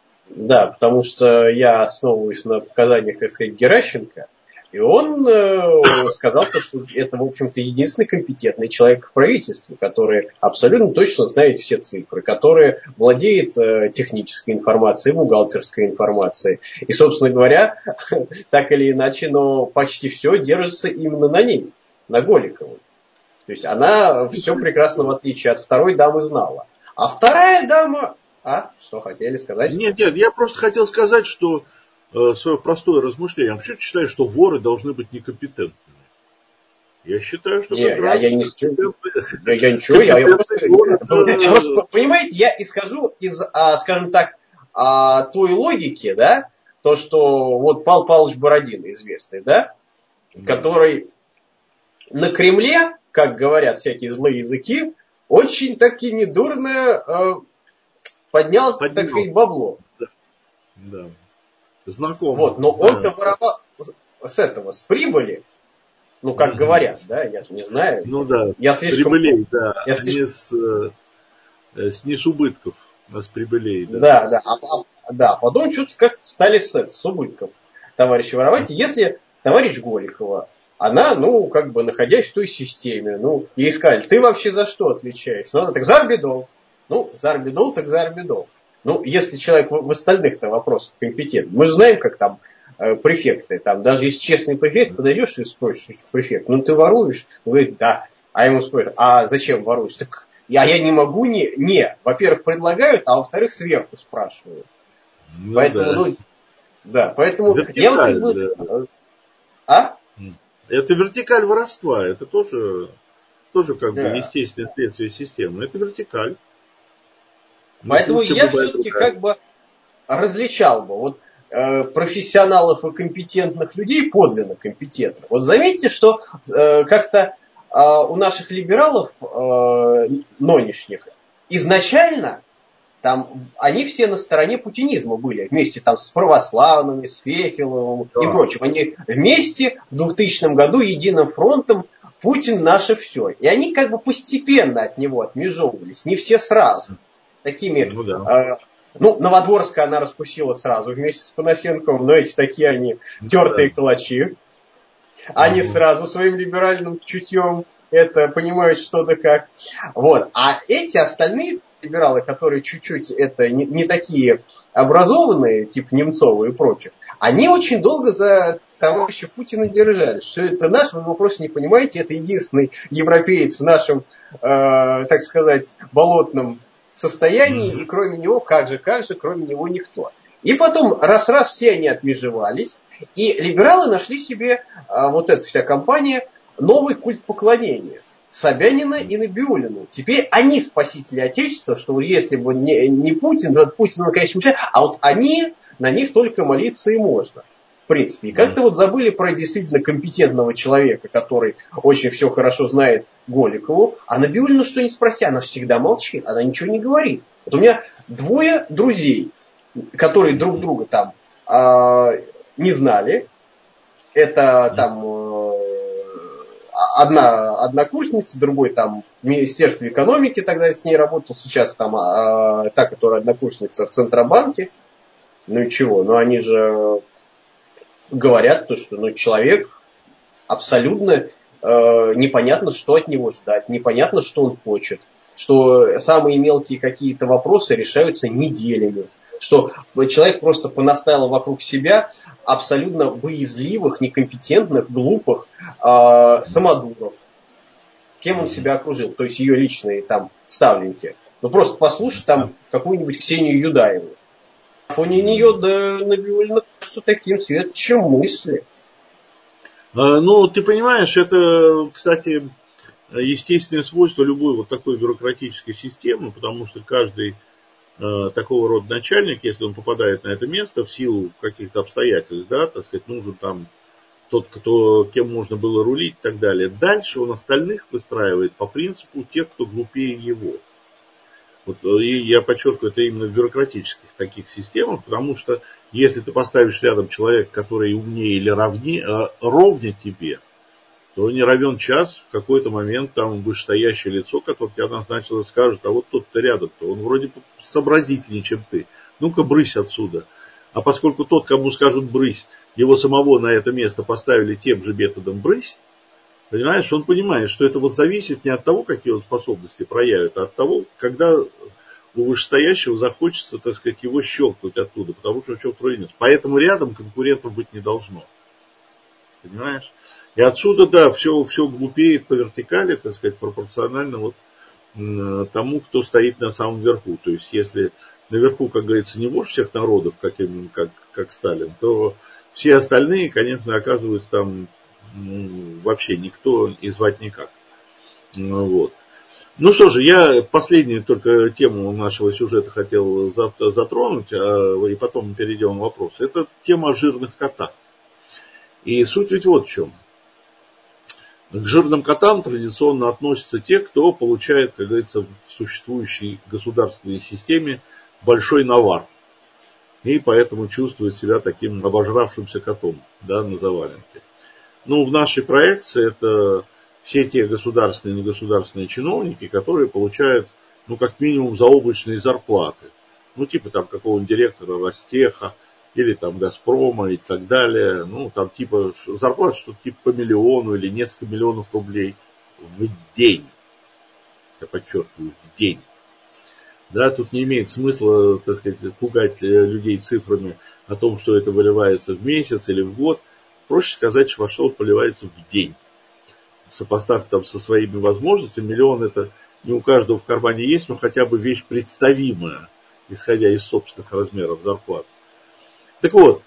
да, потому что я основываюсь на показаниях, так сказать, Геращенко, и он э, сказал, что это, в общем-то, единственный компетентный человек в правительстве, который абсолютно точно знает все цифры, который владеет э, технической информацией, бухгалтерской информацией. И, собственно говоря, так или иначе, но почти все держится именно на ней, на Голиковой. То есть она все прекрасно, в отличие от второй дамы, знала. А вторая дама... А? Что хотели сказать? Нет, нет, я просто хотел сказать, что э, свое простое размышление. Я вообще считаю, что воры должны быть некомпетентными. Я считаю, что... Нет, я, я не считаю. Я, я ничего, я, я, просто, я просто... Понимаете, я исхожу из, а, скажем так, а, той логики, да, то, что вот Павел Павлович Бородин, известный, да, да, который на Кремле, как говорят всякие злые языки, очень таки недурно э, поднял, поднял, так сказать, бабло. Да. Да. Знакомо. Вот, но он-то воровал с этого, с прибыли, ну, как mm-hmm. говорят, да, я же не знаю. Ну да, я слишком, прибылей, да, я слишком... не с, с не с убытков, а с прибылей. Да, да, да. А, да, потом что-то как-то стали с, с убытком товарища воровать. И если товарищ Голикова, она, ну, как бы, находясь в той системе, ну, ей сказали, ты вообще за что отвечаешь? Ну, она так, за орбидол. Ну, за орбидол, так за орбидол. Ну, если человек в, в остальных-то вопросах компетентен, мы же знаем, как там э, префекты, там, даже если честный префект, подойдешь и спросишь префект, ну, ты воруешь? Он говорит, да. А ему спрашивают, а зачем воруешь? Так я, я не могу, не, не. Во-первых, предлагают, а во-вторых, сверху спрашивают. Ну, поэтому, да. ну, да, поэтому вертикаль, я вот как бы... Да. А? Это вертикаль воровства, это тоже, тоже как да. бы естественное следствие системы. Это вертикаль. Поэтому я все-таки другая. как бы различал бы вот э, профессионалов и компетентных людей, подлинно компетентных. Вот заметьте, что э, как-то э, у наших либералов э, нынешних изначально там они все на стороне путинизма были, вместе там с православными, с Фефеловым да. и прочим. Они вместе в двухтысячном году единым фронтом Путин наше все. И они как бы постепенно от него отмежевывались, не все сразу. Такими, ну, да. э, ну, Новодворская она раскусила сразу вместе с Панасенковым, но эти такие они тертые да. калачи. Они угу. сразу своим либеральным чутьем это понимают что да как. Вот. А эти остальные либералы, которые чуть-чуть это не, не такие образованные, типа Немцова и прочих, они очень долго за товарища Путина держались. Что это наш, вы просто не понимаете, это единственный европеец в нашем, э, так сказать, болотном состоянии, и кроме него, как же, как же, кроме него никто. И потом, раз-раз все они отмежевались, и либералы нашли себе, а, вот эта вся компания, новый культ поклонения. Собянина и Набиуллину. Теперь они спасители Отечества, что если бы не, не Путин, то Путин, он, конечно, мешает, а вот они, на них только молиться и можно. В принципе. И как-то вот забыли про действительно компетентного человека, который очень все хорошо знает Голикову, а Набиуллину что ни спроси, она всегда молчит, она ничего не говорит. Вот у меня двое друзей, которые друг друга там э, не знали, это там э, одна однокурсница, другой там в Министерстве экономики, тогда с ней работал, сейчас там э, та, которая однокурсница в Центробанке. Ну и чего, ну они же говорят то, что ну, человек абсолютно э, непонятно, что от него ждать, непонятно, что он хочет, что самые мелкие какие-то вопросы решаются неделями, что человек просто понаставил вокруг себя абсолютно боязливых, некомпетентных, глупых э, самодуров. Кем он себя окружил, то есть ее личные там ставленники. Ну просто послушай там какую-нибудь Ксению Юдаеву. На фоне нее, да, Набиуллина кажется таким светочем мысли. Ну, ты понимаешь, это, кстати, естественное свойство любой вот такой бюрократической системы, потому что каждый э, такого рода начальник, если он попадает на это место в силу каких-то обстоятельств, да, так сказать, нужен там тот, кто, кем можно было рулить и так далее. Дальше он остальных выстраивает по принципу тех, кто глупее его. Вот, и я подчеркиваю, это именно в бюрократических таких системах, потому что если ты поставишь рядом человека, который умнее или равнее, ровнее тебе, то не равен час, в какой-то момент там вышестоящее лицо, которое тебя назначило, скажет, а вот тот-то рядом-то, он вроде сообразительнее, чем ты. Ну-ка, брысь отсюда. А поскольку тот, кому скажут брысь, его самого на это место поставили тем же методом брысь, понимаешь, он понимает, что это вот зависит не от того, какие он способности проявит, а от того, когда у вышестоящего захочется, так сказать, его щелкнуть оттуда, потому что он вроде нет. Поэтому рядом конкурентов быть не должно. Понимаешь? И отсюда, да, все, все глупеет по вертикали, так сказать, пропорционально вот тому, кто стоит на самом верху. То есть, если наверху, как говорится, не вождь всех народов, как, именно, как, как Сталин, то все остальные, конечно, оказываются там ну, вообще никто и звать никак. Вот. Ну что же, я последнюю только тему нашего сюжета хотел затронуть, а, и потом перейдем на вопрос. Это тема о жирных котах. И суть ведь вот в чем. К жирным котам традиционно относятся те, кто получает, как говорится, в существующей государственной системе большой навар. И поэтому чувствует себя таким обожравшимся котом, да, на заваленке. Ну, в нашей проекции это все те государственные и негосударственные чиновники, которые получают, ну, как минимум, заоблачные зарплаты. ну, типа там какого-нибудь директора Ростеха, или там Газпрома и так далее, ну, там типа зарплата что-то типа по миллиону или несколько миллионов рублей в день. Я подчеркиваю, в день. Да, тут не имеет смысла, так сказать, пугать людей цифрами о том, что это выливается в месяц или в год. Проще сказать, во что поливается в день. Сопоставь там со своими возможностями. Миллион это не у каждого в кармане есть, но хотя бы вещь представимая, исходя из собственных размеров зарплат. Так вот,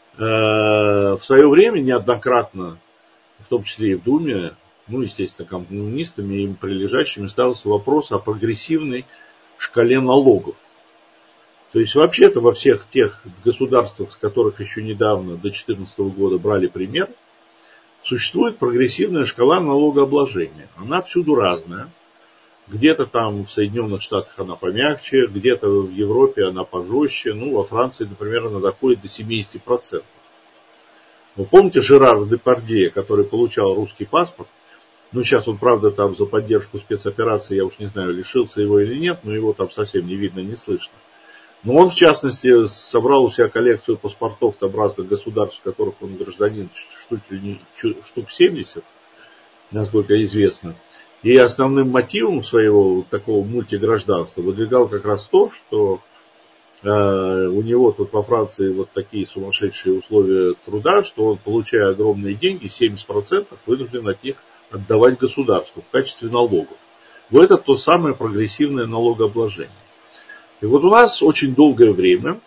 в свое время неоднократно, в том числе и в Думе, ну, естественно, коммунистами и им прилежащими, ставился вопрос о прогрессивной шкале налогов. То есть, вообще-то, во всех тех государствах, с которых еще недавно, до две тысячи четырнадцатого года, брали пример, существует прогрессивная шкала налогообложения. Она всюду разная. Где-то там в Соединенных Штатах она помягче, где-то в Европе она пожестче. Ну, во Франции, например, она доходит до семьдесят процентов. Вы помните Жерара Депардье, который получал русский паспорт? Ну, сейчас он, правда, там за поддержку спецоперации, я уж не знаю, лишился его или нет, но его там совсем не видно, не слышно. Но он, в частности, собрал у себя коллекцию паспортов там разных государств, в которых он гражданин, штук, штук семьдесят, насколько известно. И основным мотивом своего такого мультигражданства выдвигал как раз то, что э, у него тут во Франции вот такие сумасшедшие условия труда, что он, получая огромные деньги, семьдесят процентов вынужден от них отдавать государству в качестве налогов. Вот это то самое прогрессивное налогообложение. И вот у нас очень долгое время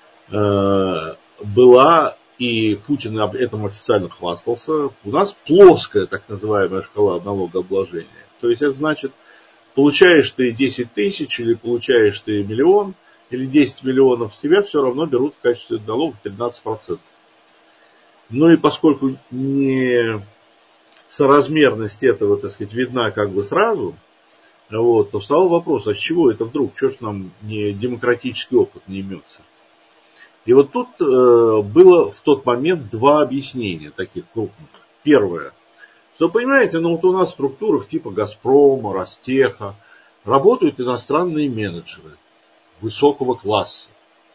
э, была, и Путин об этом официально хвастался, у нас плоская так называемая шкала налогообложения. То есть это значит, получаешь ты десять тысяч, или получаешь ты миллион, или десять миллионов, с тебя все равно берут в качестве налога тринадцать процентов. Ну и поскольку не соразмерность этого, так сказать, видна как бы сразу, вот, то встал вопрос, а с чего это вдруг? Чего ж нам не демократический опыт не имется? И вот тут э, было в тот момент два объяснения таких крупных. Первое, что, понимаете, ну вот у нас в структурах типа Газпрома, Ростеха работают иностранные менеджеры высокого класса.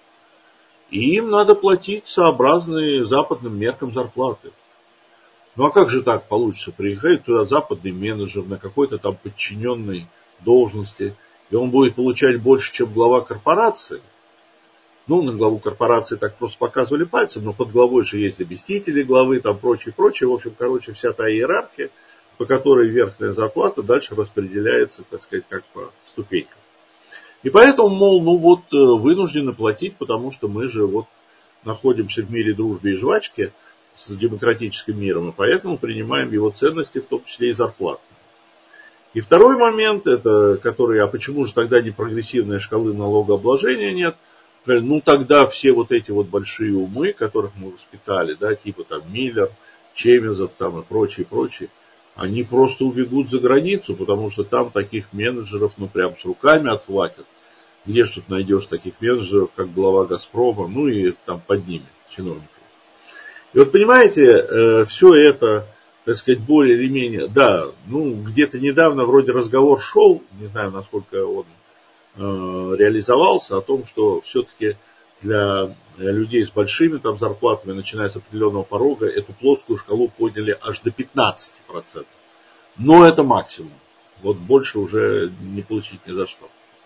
И им надо платить сообразные западным меркам зарплаты. Ну а как же так получится? Приезжает туда западный менеджер на какой-то там подчиненной должности, и он будет получать больше, чем глава корпорации. Ну, на главу корпорации так просто показывали пальцем, но под главой же есть заместители главы, там прочее, прочее. В общем, короче, вся та иерархия, по которой верхняя зарплата дальше распределяется, так сказать, как по ступенькам. И поэтому, мол, ну вот вынуждены платить, потому что мы же вот находимся в мире дружбы и жвачки с демократическим миром, и поэтому принимаем его ценности, в том числе и зарплату. И второй момент, это который, а почему же тогда не прогрессивной шкалы налогообложения нет? Ну тогда все вот эти вот большие умы, которых мы воспитали, да, типа там Миллер, Чемезов там и прочие, прочие, они просто убегут за границу, потому что там таких менеджеров, ну прям с руками отхватят. Где ж тут найдешь таких менеджеров, как глава Газпрома, ну и там под ними чиновников. И вот понимаете, все это, так сказать, более или менее, да, ну где-то недавно вроде разговор шел, не знаю, насколько он э, реализовался, о том, что все-таки для людей с большими там зарплатами, начиная с определенного порога, эту плоскую шкалу подняли аж до пятнадцать процентов. Но это максимум. Вот больше уже не получить ни за что.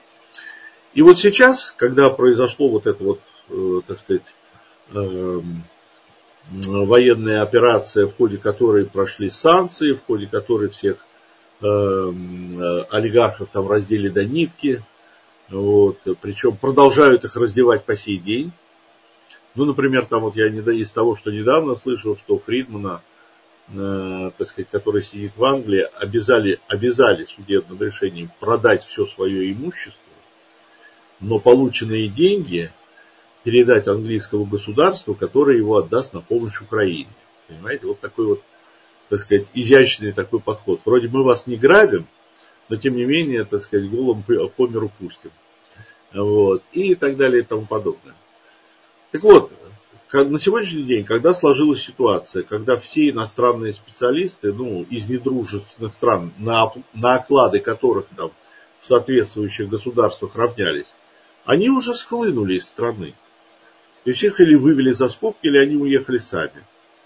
И вот сейчас, когда произошло вот это вот, э, так сказать, э, военная операция, в ходе которой прошли санкции, в ходе которой всех э, олигархов там раздели до нитки, вот, причем продолжают их раздевать по сей день. Ну, например, там вот я не, из того, что недавно слышал, что Фридмана, э, так сказать, который сидит в Англии, обязали, обязали судебным решением продать все свое имущество, но полученные деньги передать английскому государству, которое его отдаст на помощь Украине. Понимаете, вот такой вот, так сказать, изящный такой подход. Вроде мы вас не грабим, но тем не менее, так сказать, голым по миру пустим. Вот. И так далее и тому подобное. Так вот, на сегодняшний день, когда сложилась ситуация, когда все иностранные специалисты, ну, из недружественных стран, на, на оклады которых там в соответствующих государствах равнялись, они уже схлынули из страны. То есть их или вывели за скобки, или они уехали сами.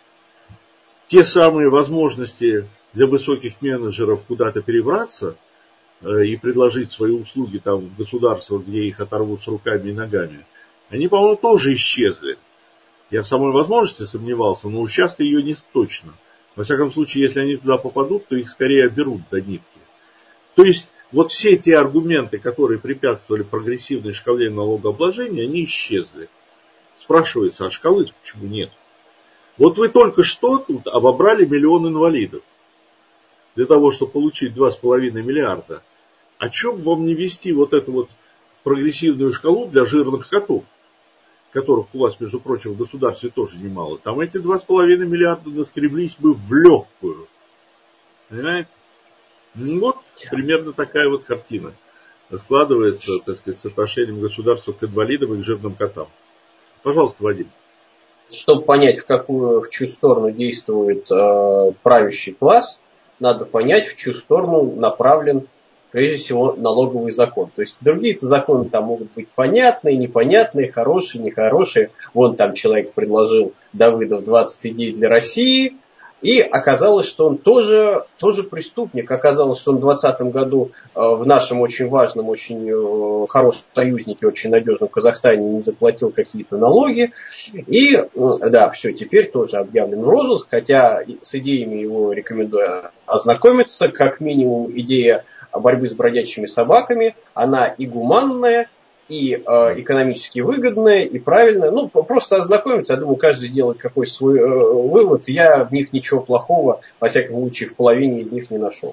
Те самые возможности для высоких менеджеров куда-то перебраться э, и предложить свои услуги там в государствах, где их оторвут с руками и ногами, они, по-моему, тоже исчезли. Я в самой возможности сомневался, но сейчас-то ее не точно. Во всяком случае, если они туда попадут, то их скорее оберут до нитки. То есть, вот все те аргументы, которые препятствовали прогрессивной шкале налогообложения, они исчезли. Спрашивается, а шкалы почему нет? Вот вы только что тут обобрали миллион инвалидов для того, чтобы получить два с половиной миллиарда. А чем вам не вести вот эту вот прогрессивную шкалу для жирных котов, которых у вас, между прочим, в государстве тоже немало? Там эти два с половиной миллиарда наскреблись бы в легкую. Понимаете? Ну вот, примерно такая вот картина складывается, так сказать, с отношением государства к инвалидам и к жирным котам. Пожалуйста, Вадим. Чтобы понять, в какую, в чью сторону действует э, правящий класс, надо понять, в чью сторону направлен, прежде всего, налоговый закон. То есть другие-то законы там могут быть понятные, непонятные, хорошие, нехорошие. Вон там человек предложил Давыдов двадцать идей для России, и оказалось, что он тоже, тоже преступник. Оказалось, что он в двадцатом году э, в нашем очень важном, очень э, хорошем союзнике, очень надежном Казахстане не заплатил какие-то налоги. И, э, да, все, теперь тоже объявлен в розыск, хотя с идеями его рекомендую ознакомиться. Как минимум, идея борьбы с бродячими собаками, она и гуманная, и э, экономически выгодная, и правильная. Ну, просто ознакомиться, я думаю, каждый сделает какой свой э, вывод. Я в них ничего плохого, во всяком случае, в половине из них не нашел.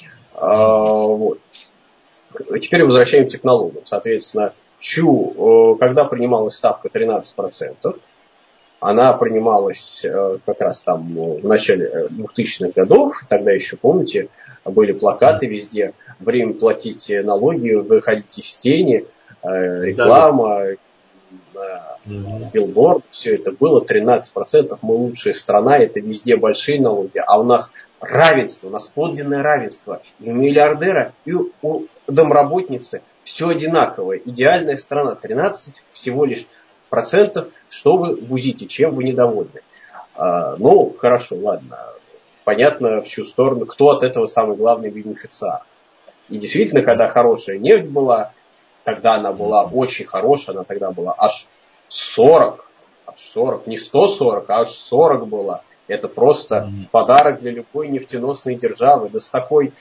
А, вот. Теперь возвращаемся к налогам. Соответственно, ЧУ, э, когда принималась ставка тринадцать процентов, она принималась э, как раз там в начале двухтысячных годов, тогда еще, помните, были плакаты везде, время платить налоги, выходить из тени, реклама, да, да. Билборд, все это было, тринадцать процентов, мы лучшая страна, это везде большие налоги, а у нас равенство, у нас подлинное равенство, и у миллиардера, и у домработницы все одинаковое, идеальная страна, тринадцать всего лишь процентов, что вы бузите, чем вы недовольны. А, ну, хорошо, ладно, понятно, в чью сторону, кто от этого самый главный бенефициар. И действительно, когда хорошая нефть была, тогда она была очень хорошая, она тогда была аж сорок, аж сорок, не сто сорок, а аж сорок была. Это просто mm-hmm. подарок для любой нефтеносной державы. Да с такой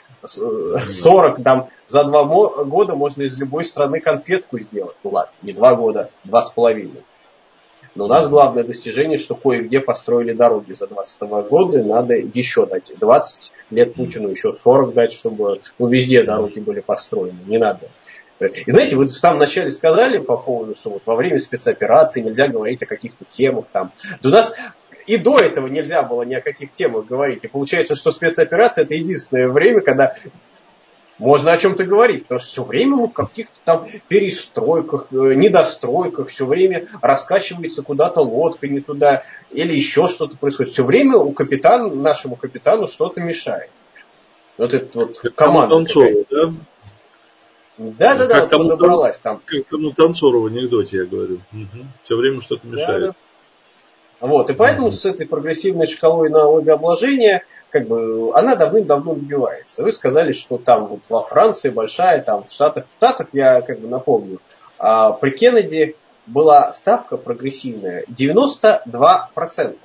сорок, там, за два года можно из любой страны конфетку сделать. Ну ладно, не два года, два с половиной. Но у нас главное достижение, что кое-где построили дороги за двадцатого года, надо еще дать двадцать лет Путину, еще сорок дать, чтобы ну, везде дороги были построены. Не надо. И знаете, вы в самом начале сказали по поводу, что вот во время спецоперации нельзя говорить о каких-то темах там. Да у нас и до этого нельзя было ни о каких темах говорить. И получается, что спецоперация это единственное время, когда можно о чем-то говорить, потому что все время мы в каких-то там перестройках, недостройках, все время раскачивается куда-то лодка не туда, или еще что-то происходит. Все время у капитана, нашему капитану что-то мешает. Вот эта вот команда. Танцору, да? Да, да, да, вот подобралась там. Как тому танцору в анекдоте, я говорю. Угу. Все время что-то мешает. Да, да. Вот, и поэтому угу. с этой прогрессивной шкалой налогообложения как бы, она давным-давно добивается. Вы сказали, что там вот во Франции большая, там в Штатах, в Штатах, я как бы напомню, а, при Кеннеди была ставка прогрессивная девяносто два процента.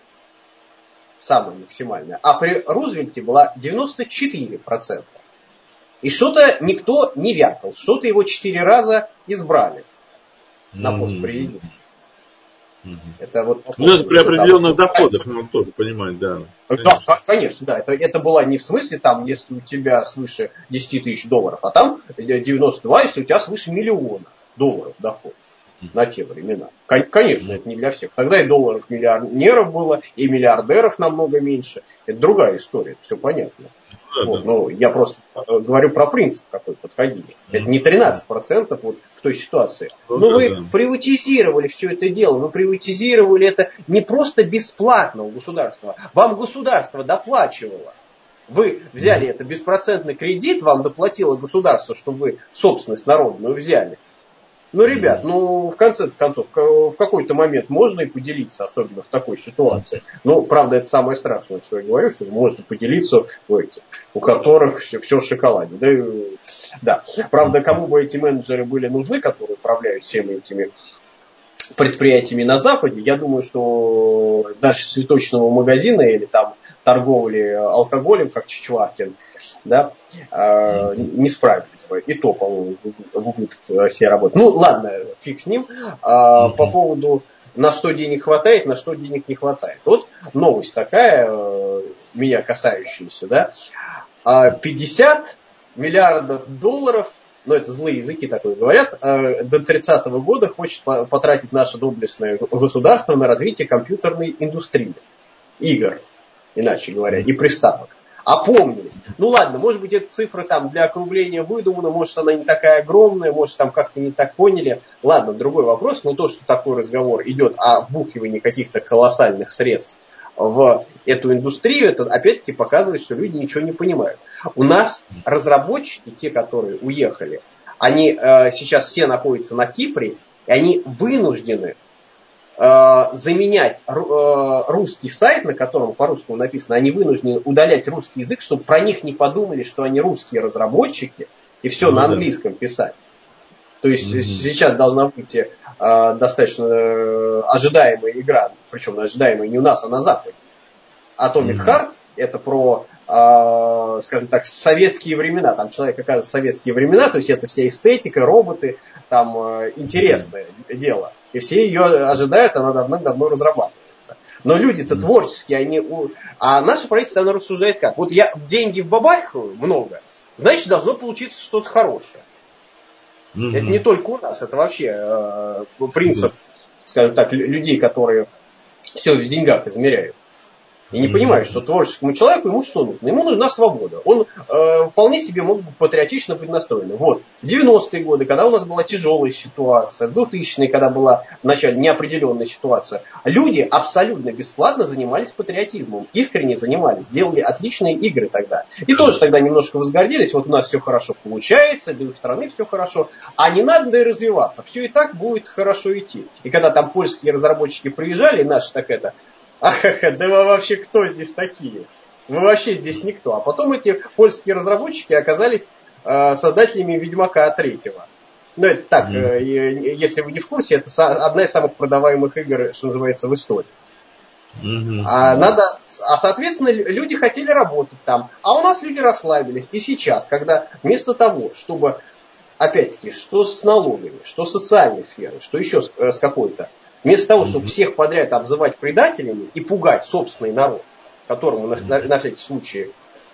Самая максимальная. А при Рузвельте была девяносто четыре процента. И что-то никто не вякал. Что-то его четыре раза избрали на пост президента. Mm-hmm. Это вот, ну, это при определенных там, доходах, надо тоже понимать, да. Конечно. Да, конечно, да. Это, это была не в смысле, там, если у тебя свыше десять тысяч долларов, а там девяносто два, если у тебя свыше миллиона долларов доход mm-hmm. на те времена. Конечно, mm-hmm. это не для всех. Тогда и долларов миллионеров было, и миллиардеров намного меньше. Это другая история, это все понятно. Mm-hmm. Вот, но я просто говорю про принцип, какой подходили. Mm-hmm. Это не тринадцать процентов вот в той ситуации. Mm-hmm. Но вы mm-hmm. приватизировали все это дело. Вы приватизировали это не просто бесплатно у государства. Вам государство доплачивало. Вы взяли mm-hmm. это беспроцентный кредит, вам доплатило государство, чтобы вы собственность народную взяли. Ну, ребят, ну, в конце концов, в какой-то момент можно и поделиться, особенно в такой ситуации. Ну, правда, это самое страшное, что я говорю, что можно поделиться у этих, у которых все, все в шоколаде. Да, да. Правда, кому бы эти менеджеры были нужны, которые управляют всеми этими предприятиями на Западе, я думаю, что дальше цветочного магазина или там торговли алкоголем, как Чичваркин, да, э, не справились бы. И то, по-моему, в убыток все работают. Ну, ладно, фиг с ним. А, по поводу, на что денег хватает, на что денег не хватает. Вот новость такая, э, меня касающаяся, да. пятьдесят миллиардов долларов, ну, это злые языки такое говорят, э, до тридцатого года хочет потратить наше доблестное государство на развитие компьютерной индустрии. Игр, иначе говоря, и приставок. Опомнились. Ну ладно, может быть, эта цифра там для округления выдумана, может, она не такая огромная, может, там как-то не так поняли. Ладно, другой вопрос, но то, что такой разговор идет о вбухивании каких-то колоссальных средств в эту индустрию, это опять-таки показывает, что люди ничего не понимают. У нас разработчики, те, которые уехали, они э, сейчас все находятся на Кипре, и они вынуждены заменять русский сайт, на котором по-русски написано, они вынуждены удалять русский язык, чтобы про них не подумали, что они русские разработчики, и все ну, на английском да. писать. То есть mm-hmm. сейчас должна выйти э, достаточно ожидаемая игра, причем ожидаемая не у нас, а на Западе. Atomic mm-hmm. Heart это про, э, скажем так, советские времена. Там человек оказывается советские времена, то есть это вся эстетика, роботы, там э, интересное mm-hmm. дело. И все ее ожидают, она давно-давно разрабатывается. Но люди-то mm-hmm. творческие, они... А наше правительство, оно рассуждает как? Вот я деньги вбабахиваю много, значит, должно получиться что-то хорошее. Mm-hmm. Это не только у нас, это вообще э, принцип, mm-hmm. скажем так, людей, которые все в деньгах измеряют. И не понимают, что творческому человеку ему что нужно? Ему нужна свобода. Он э, вполне себе мог бы патриотично быть настроен. Вот. В девяностые годы, когда у нас была тяжелая ситуация, в двухтысячные, когда была в начале неопределенная ситуация, люди абсолютно бесплатно занимались патриотизмом. Искренне занимались. Делали отличные игры тогда. И тоже тогда немножко возгордились. Вот у нас все хорошо получается, да и у страны все хорошо. А не надо да и развиваться. Все и так будет хорошо идти. И когда там польские разработчики приезжали, наши так это... Ах, да вы вообще кто здесь такие? Вы вообще здесь никто. А потом эти польские разработчики оказались э, создателями Ведьмака третьего. Ну, это так, э, если вы не в курсе, это одна из самых продаваемых игр, что называется, в истории. Mm-hmm. А, надо, а, соответственно, люди хотели работать там. А у нас люди расслабились. И сейчас, когда вместо того, чтобы, опять-таки, что с налогами, что с социальной сферой, что еще с, с какой-то, вместо того, чтобы всех подряд обзывать предателями и пугать собственный народ, которому на, на, на всякий случай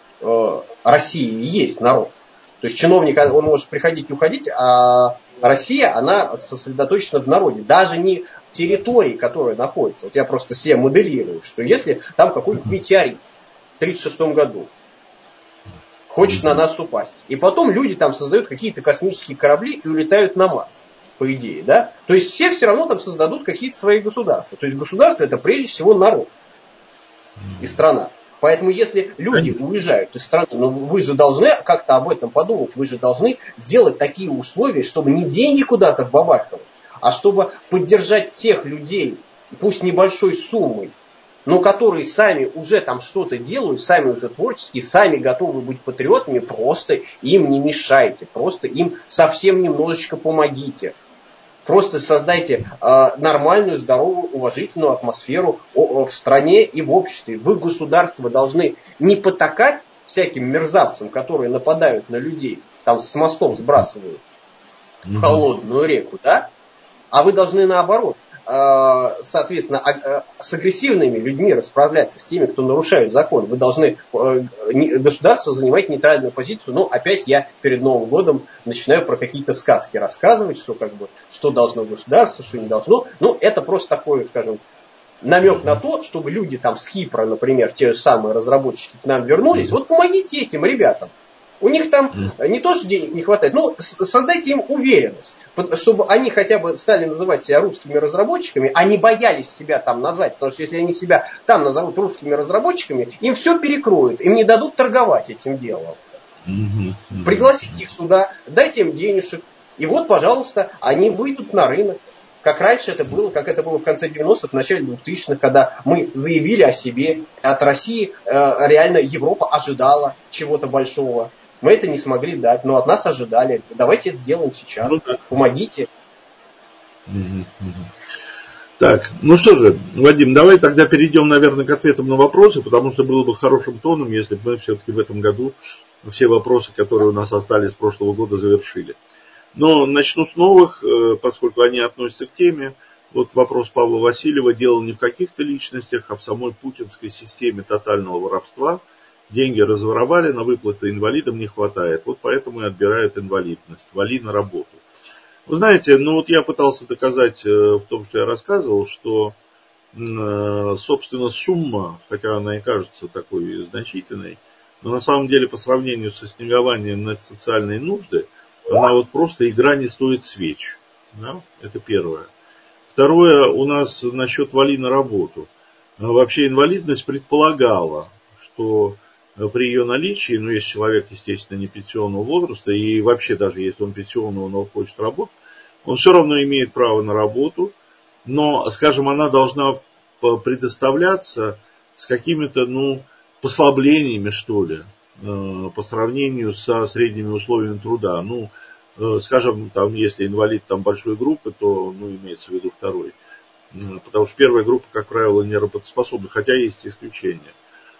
э, России есть народ. То есть чиновник, он может приходить и уходить, а Россия, она сосредоточена в народе. Даже не в территории, которая находится. Вот я просто себе моделирую, что если там какой-нибудь метеорит в тридцать шестом году хочет на нас упасть, и потом люди там создают какие-то космические корабли и улетают на Марс. По идее, да? То есть все все равно там создадут какие-то свои государства. То есть государство это прежде всего народ и страна. Поэтому если люди уезжают из страны, ну вы же должны как-то об этом подумать, вы же должны сделать такие условия, чтобы не деньги куда-то вбабахивать, а чтобы поддержать тех людей, пусть небольшой суммой, но которые сами уже там что-то делают, сами уже творческие, сами готовы быть патриотами, просто им не мешайте, просто им совсем немножечко помогите. Просто создайте э, нормальную, здоровую, уважительную атмосферу о, о, в стране и в обществе. Вы, государство, должны не потакать всяким мерзавцам, которые нападают на людей, там с мостом сбрасывают mm-hmm. в холодную реку, да? А вы должны наоборот, э, соответственно, а, а, с агрессивными людьми расправляться, с теми, кто нарушает закон. Вы должны, э, не, государство, занимать нейтральную позицию. Но опять я перед Новым годом начинаю про какие-то сказки рассказывать, что, как бы, что должно государство, что не должно. Ну, это просто такой, скажем, намек на то, чтобы люди там с Кипра, например, те же самые разработчики к нам вернулись. Вот помогите этим ребятам. У них там не то, что денег не хватает, но создайте им уверенность, чтобы они хотя бы стали называть себя русскими разработчиками, а не боялись себя там назвать, потому что если они себя там назовут русскими разработчиками, им все перекроют, им не дадут торговать этим делом. Пригласите их сюда, дайте им денежек, И вот, пожалуйста, они выйдут на рынок. Как раньше это было, как это было в конце девяностых, в начале двухтысячных, когда мы заявили о себе. От России э, реально Европа ожидала чего-то большого. Мы это не смогли дать, но от нас ожидали. Давайте это сделаем сейчас. Ну, да. Помогите. Так, ну что же, Вадим, давай тогда перейдем, наверное, к ответам на вопросы, потому что было бы хорошим тоном, если бы мы все-таки в этом году все вопросы, которые у нас остались с прошлого года, завершили. Но начну с новых, поскольку они относятся к теме. Вот вопрос Павла Васильева. Дело не в каких-то личностях, а в самой путинской системе тотального воровства. Деньги разворовали, на выплаты инвалидам не хватает. Вот поэтому и отбирают инвалидность. Вали на работу. Вы знаете, ну вот я пытался доказать в том, что я рассказывал, что, собственно, сумма, хотя она и кажется такой значительной, но на самом деле по сравнению со снегованием на социальные нужды, она вот просто игра не стоит свеч. Да? Это первое. Второе, у нас насчет вали на работу. Вообще инвалидность предполагала, что при ее наличии, ну если человек, естественно, не пенсионного возраста, и вообще даже если он пенсионного, но хочет работать, он все равно имеет право на работу, но, скажем, она должна предоставляться с какими-то, ну, послаблениями, что ли, по сравнению со средними условиями труда. Ну, скажем, там, если инвалид там, большой группы, то, ну, имеется в виду второй. Потому что первая группа, как правило, не работоспособна, хотя есть исключения.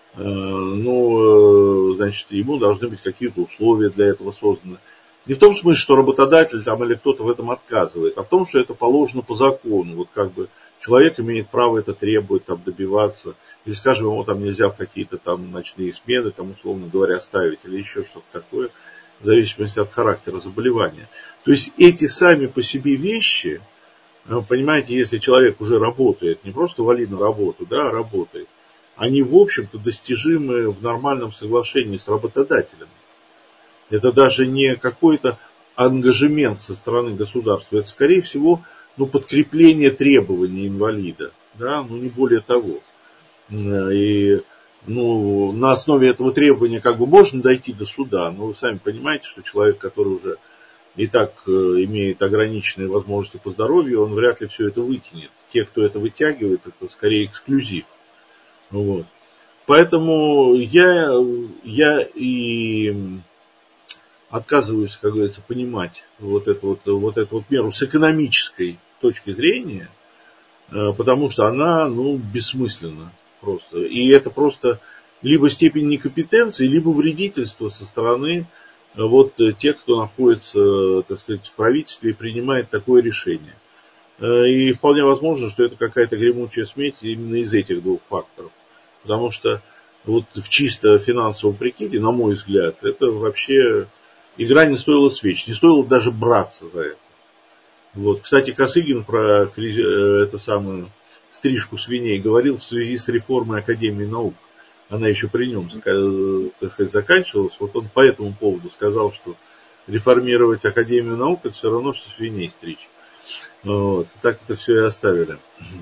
Ну, значит, ему должны быть какие-то условия для этого созданы. Не в том смысле, что работодатель там, или кто-то в этом отказывает, а в том, что это положено по закону. Вот как бы человек имеет право это требовать, там, добиваться. Или, скажем, ему там нельзя в какие-то там ночные смены, там, условно говоря, ставить, или еще что-то такое, в зависимости от характера заболевания. То есть эти сами по себе вещи, понимаете, если человек уже работает, не просто вали на работу, да, а работает, они, в общем-то, достижимы в нормальном соглашении с работодателем. Это даже не какой-то ангажемент со стороны государства. Это, скорее всего, ну, подкрепление требований инвалида. Да? Ну, не более того. И ну, на основе этого требования как бы можно дойти до суда. Но вы сами понимаете, что человек, который уже и так имеет ограниченные возможности по здоровью, он вряд ли все это вытянет. Те, кто это вытягивает, это скорее эксклюзив. Вот. Поэтому я, я и... отказываюсь, как говорится, понимать вот эту вот, вот эту вот меру с экономической точки зрения, потому что она, ну, бессмысленна просто. И это просто либо степень некомпетенции, либо вредительство со стороны вот тех, кто находится, так сказать, в правительстве и принимает такое решение. И вполне возможно, что это какая-то гремучая смесь именно из этих двух факторов. Потому что вот в чисто финансовом прикиде, на мой взгляд, это вообще... игра не стоила свеч, не стоило даже браться за это. Вот. Кстати, Косыгин про эту самую стрижку свиней говорил в связи с реформой Академии наук. Она еще при нем, так сказать, заканчивалась. Вот он по этому поводу сказал, что реформировать Академию наук — это все равно, что свиней стричь. Вот. Так это все и оставили.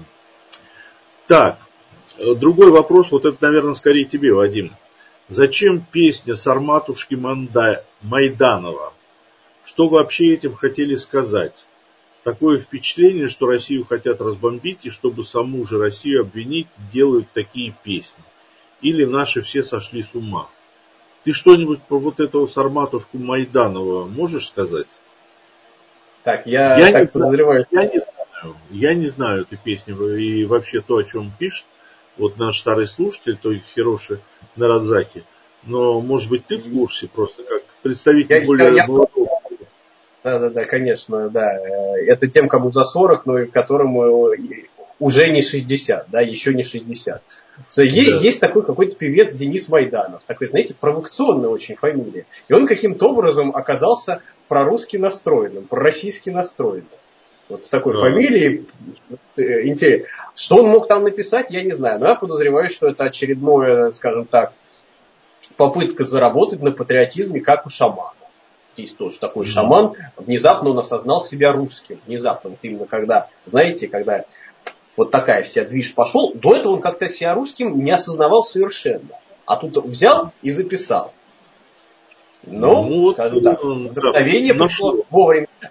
Так, другой вопрос, вот это, наверное, скорее тебе, Вадим. Зачем песня Сарматушки Манда... Майданова? Что вообще этим хотели сказать? Такое впечатление, что Россию хотят разбомбить, и чтобы саму же Россию обвинить, делают такие песни. Или наши все сошли с ума. Ты что-нибудь про вот этого Сарматушку Майданова можешь сказать? Так, я, я так не подозреваю. Знаю, я не знаю. Я не знаю этой песни и вообще то, о чем пишет вот наш старый слушатель, то есть Хироши Нарадзаки. Но, может быть, ты в курсе просто, как представитель я, более я, молодого. Да, да, да, конечно, да. Это тем, кому за сорок, но которым уже не шестьдесят, да, еще не шестьдесят. Да. Есть такой какой-то певец Денис Майданов, такой, знаете, провокационная очень фамилия. И он каким-то образом оказался прорусски настроенным, пророссийски настроенным. Вот с такой да. фамилией. Интересно. Что он мог там написать, я не знаю. Но я подозреваю, что это очередное, скажем так, попытка заработать на патриотизме, как у шамана. Есть тоже такой mm-hmm. шаман. Внезапно он осознал себя русским. Внезапно. Вот именно когда, знаете, когда вот такая вся движ пошел. До этого он как-то себя русским не осознавал совершенно. А тут взял и записал. Ну, ну скажем так, вдохновение да, пришло вовремя.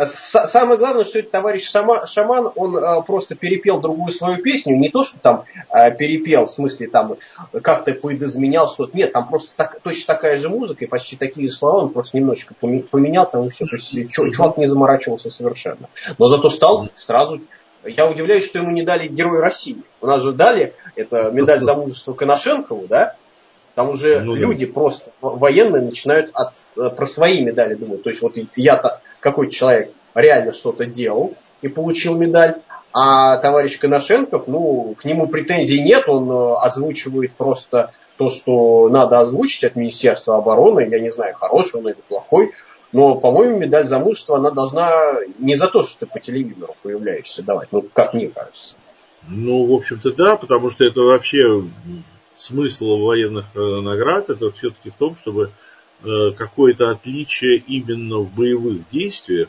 Самое главное, что этот товарищ Шаман, он а, просто перепел другую свою песню. Не то, что там а, перепел, в смысле там как-то подизменял что-то. Нет, там просто так, точно такая же музыка и почти такие слова. Он просто немножечко поменял там и все. То есть чувак не заморачивался совершенно. Но зато стал сразу... Я удивляюсь, что ему не дали Герой России. У нас же дали это медаль за мужество Коношенкову, да? Там уже ну, люди да. просто военные начинают от, про свои медали думать. То есть вот я-то какой-то человек реально что-то делал и получил медаль, а товарищ Коношенков, ну, к нему претензий нет, он озвучивает просто то, что надо озвучить от Министерства обороны. Я не знаю, хороший он или плохой. Но, по-моему, медаль за мужество, она должна не за то, что ты по телевизору появляешься, давать. Ну, как мне кажется. Ну, в общем-то, да, потому что это вообще смысл военных наград, это все-таки в том, чтобы какое-то отличие именно в боевых действиях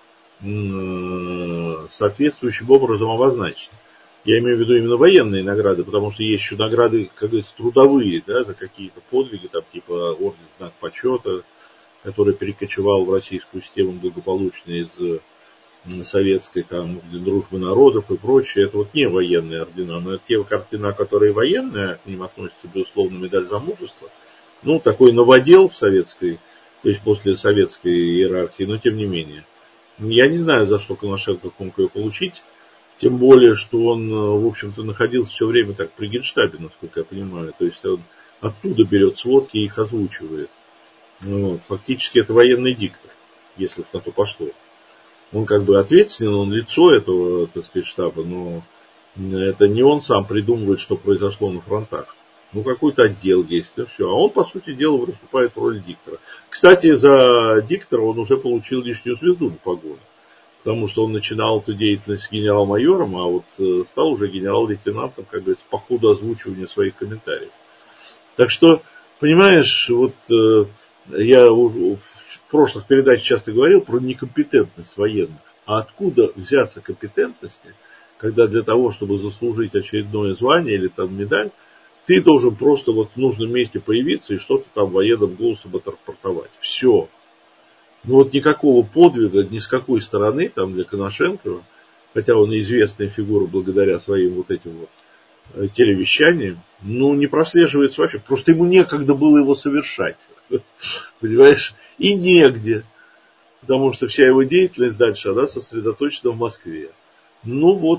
соответствующим образом обозначить. Я имею в виду именно военные награды, потому что есть еще награды, как говорится, трудовые, да, за какие-то подвиги, там, типа орден Знак Почета, который перекочевал в российскую систему благополучно из советской, там, дружбы народов и прочее. Это вот не военные ордена, но это те ордена, которые военные, к ним относится, безусловно, медаль за мужество. Ну, такой новодел в советской, то есть после советской иерархии, но тем не менее. Я не знаю, за что Коношенков мог ее получить, тем более, что он, в общем-то, находился все время так при Генштабе, насколько я понимаю. То есть он оттуда берет сводки и их озвучивает. Вот. Фактически это военный диктор, если уж на то пошло. Он как бы ответственен, он лицо этого, так сказать, штаба, но это не он сам придумывает, что произошло на фронтах. Ну, какой-то отдел есть, и все. А он, по сути дела, выступает в роли диктора. Кстати, за диктора он уже получил лишнюю звезду на погону. Потому что он начинал эту деятельность генерал-майором, а вот стал уже генерал-лейтенантом, как говорится, по ходу озвучивания своих комментариев. Так что, понимаешь, вот я в прошлых передачах часто говорил про некомпетентность военных. А откуда взяться компетентности, когда для того, чтобы заслужить очередное звание или там медаль, ты должен просто вот в нужном месте появиться и что-то там военным голосом отрапортовать. Все. Ну вот никакого подвига ни с какой стороны там для Коношенкова, хотя он известная фигура благодаря своим вот этим вот телевещаниям, ну не прослеживается вообще. Просто ему некогда было его совершать. Понимаешь? И негде. Потому что вся его деятельность дальше, она сосредоточена в Москве. Ну вот,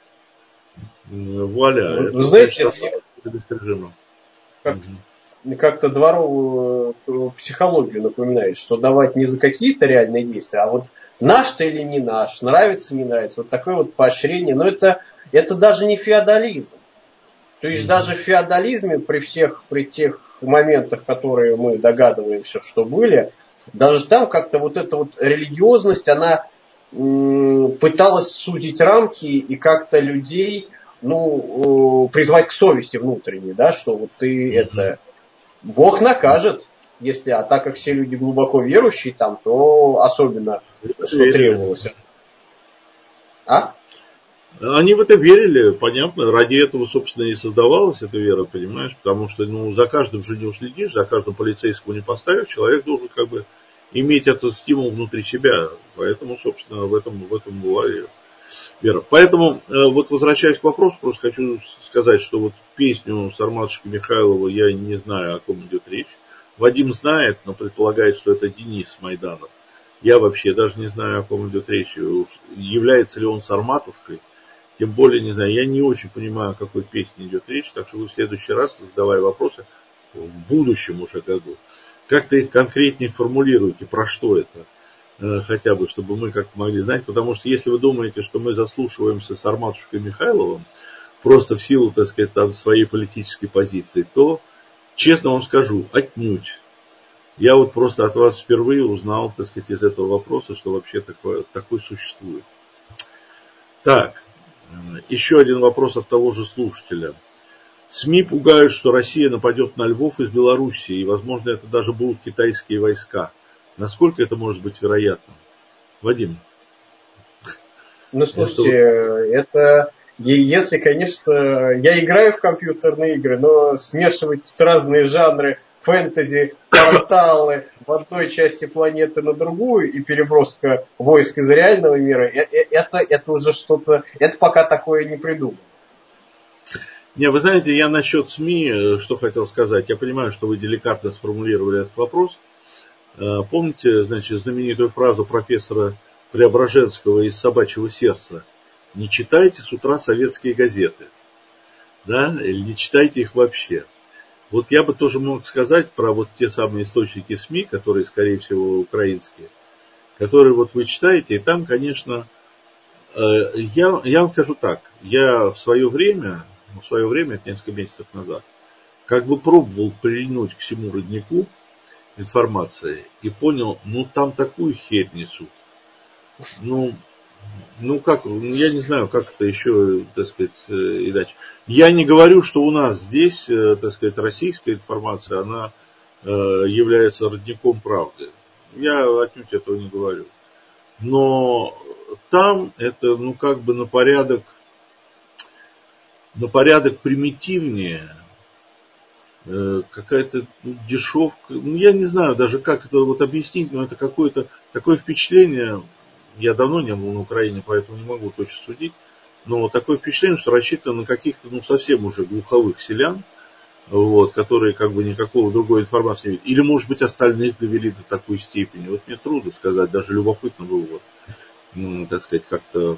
вуаля. Вы, это, вы знаете, это как, угу. как-то дворовую психологию напоминает, что давать не за какие-то реальные действия, а вот наш-то или не наш, нравится, не нравится. Вот такое вот поощрение. Но это, это даже не феодализм. То есть угу. даже в феодализме при всех, при тех моментах, которые мы догадываемся, что были, даже там как-то вот эта вот религиозность, она м, пыталась сузить рамки и как-то людей, ну, призвать к совести внутренней, да, что вот ты mm-hmm. это, Бог накажет, если, а так как все люди глубоко верующие там, то особенно, mm-hmm. что требовалось. А? Они в это верили, понятно, ради этого, собственно, и создавалась эта вера, понимаешь, потому что, ну, за каждым же не уследишь, за каждым полицейского не поставишь, человек должен как бы иметь этот стимул внутри себя, поэтому, собственно, в этом, в этом была вера. Поэтому, вот возвращаясь к вопросу, просто хочу сказать, что вот песню Сарматушки Михайлова я не знаю, о ком идет речь. Вадим знает, но предполагает, что это Денис Майданов. Я вообще даже не знаю, о ком идет речь, является ли он Сарматушкой. Тем более, не знаю, я не очень понимаю, о какой песне идет речь, так что вы в следующий раз, задавая вопросы, в будущем уже году, как-то их конкретнее формулируйте, про что это, хотя бы, чтобы мы как-то могли знать, потому что если вы думаете, что мы заслушиваемся с Арматушкой Михайловым, просто в силу, так сказать, там, своей политической позиции, то, честно вам скажу, отнюдь. Я вот просто от вас впервые узнал, так сказать, из этого вопроса, что вообще такое, такое существует. Так. Еще один вопрос от того же слушателя. СМИ пугают, что Россия нападет на Львов из Белоруссии, и, возможно, это даже будут китайские войска. Насколько это может быть вероятно? Вадим? Ну, слушайте, это... Если, конечно, я играю в компьютерные игры, но смешивать разные жанры фэнтези, порталы в одной части планеты на другую и переброска войск из реального мира, это, это уже что-то, это пока такое не придумано. Не, вы знаете, я насчет СМИ, что хотел сказать. Я понимаю, что вы деликатно сформулировали этот вопрос. Помните, значит, знаменитую фразу профессора Преображенского из «Собачьего сердца»? Не читайте с утра советские газеты. Да? Или не читайте их вообще. Вот я бы тоже мог сказать про вот те самые источники СМИ, которые, скорее всего, украинские, которые вот вы читаете, и там, конечно, я, я вам скажу так, я в свое время, в свое время, это несколько месяцев назад, как бы пробовал прильнуть к всему роднику информации и понял, ну там такую херь несут. Ну, ну как, я не знаю, как это еще, так сказать, иначе. Я не говорю, что у нас здесь, так сказать, российская информация, она является родником правды. Я отнюдь этого не говорю. Но там это, ну, как бы на порядок, на порядок примитивнее, какая-то дешевка. Ну, я не знаю даже, как это вот объяснить, но это какое-то такое впечатление. Я давно не был на Украине, поэтому не могу точно судить. Но такое впечатление, что рассчитано на каких-то, ну, совсем уже глуховых селян, вот, которые как бы никакого другой информации не видят. Или, может быть, остальных довели до такой степени. Вот мне трудно сказать, даже любопытно было вот, ну, так сказать, как-то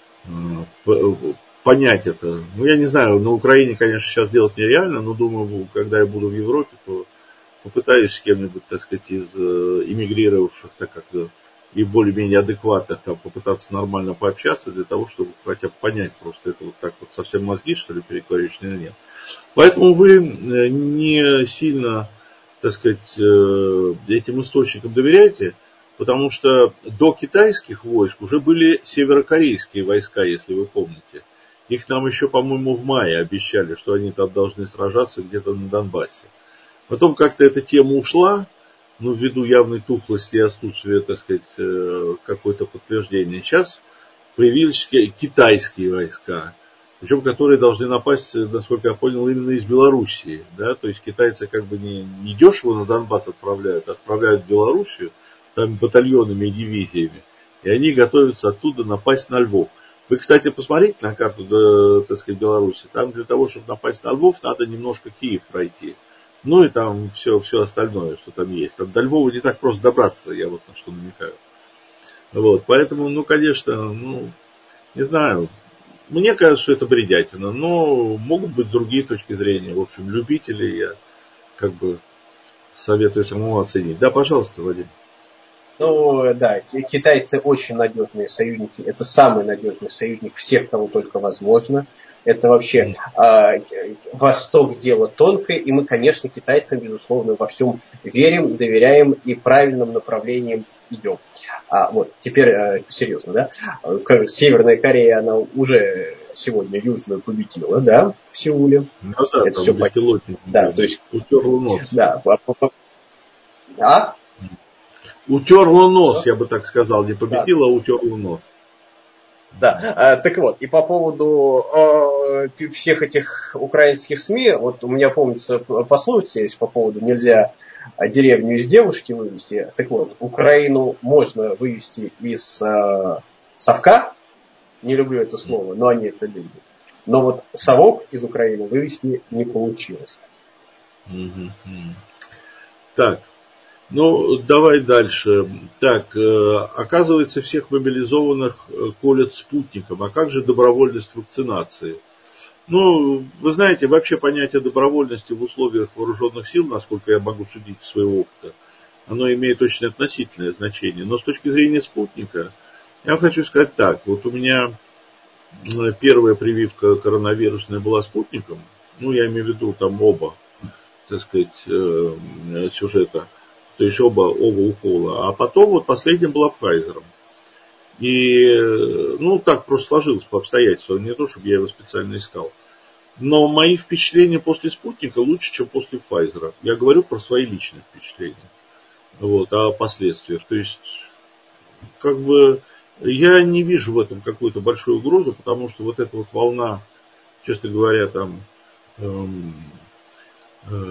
э, понять это. Ну, я не знаю, на Украине, конечно, сейчас делать нереально, но думаю, когда я буду в Европе, то попытаюсь с кем-нибудь, так сказать, из эмигрировавших, так как и более-менее адекватных, там, попытаться нормально пообщаться для того, чтобы хотя бы понять, просто это вот так вот совсем мозги, что ли, перекваричные или нет. Поэтому вы не сильно, так сказать, этим источникам доверяете, потому что до китайских войск уже были северокорейские войска, если вы помните. Их нам еще, по-моему, в мае обещали, что они там должны сражаться где-то на Донбассе. Потом как-то эта тема ушла, ну, ввиду явной тухлости и отсутствия, так сказать, какое-то подтверждение. Сейчас появились китайские войска, причем которые должны напасть, насколько я понял, именно из Белоруссии. Да? То есть китайцы как бы не, не дешево на Донбасс отправляют, а отправляют в Белоруссию там батальонами и дивизиями. И они готовятся оттуда напасть на Львов. Вы, кстати, посмотрите на карту, да, так сказать, Беларуси. Там для того, чтобы напасть на Львов, надо немножко Киев пройти. Ну и там все, все остальное, что там есть. Там до Львова не так просто добраться, я вот на что намекаю. Вот, поэтому, ну, конечно, ну, не знаю. Мне кажется, что это бредятина, но могут быть другие точки зрения. В общем, любители я как бы советую самому оценить. Да, пожалуйста, Вадим. Ну, да, китайцы очень надежные союзники. Это самый надежный союзник всех, кого только возможно. Это вообще э, Восток дело тонкое, и мы, конечно, китайцам, безусловно, во всем верим, доверяем и правильным направлением идем. А, вот, теперь э, серьезно, да? Северная Корея, она уже сегодня Южную победила, да, в Сеуле. Ну да, это там все беспилотник. Да, то есть... Утерла нос. Да. А? Утерла нос, я бы так сказал. Не победила, да. А утерла нос. Да, а, так вот, и по поводу э, всех этих украинских СМИ, вот у меня, помнится, пословица есть по поводу «нельзя деревню из девушки вывести». Так вот, Украину можно вывести из э, совка, не люблю это слово, но они это любят. Но вот совок из Украины вывести не получилось. Так, ну, давай дальше. Так, оказывается, всех мобилизованных колят спутником. А как же добровольность вакцинации? Ну, вы знаете, вообще понятие добровольности в условиях вооруженных сил, насколько я могу судить из своего опыта, оно имеет очень относительное значение. Но с точки зрения спутника, я хочу сказать так. Вот у меня первая прививка коронавирусная была спутником. Ну, я имею в виду там оба, так сказать, сюжета. То есть оба, оба укола. А потом вот последняя была Pfizer. И, ну, так просто сложилось по обстоятельствам. Не то, чтобы я его специально искал. Но мои впечатления после спутника лучше, чем после Pfizer. Я говорю про свои личные впечатления. Вот, о последствиях. То есть, как бы, я не вижу в этом какую-то большую угрозу, потому что вот эта вот волна, честно говоря, там, эм, э,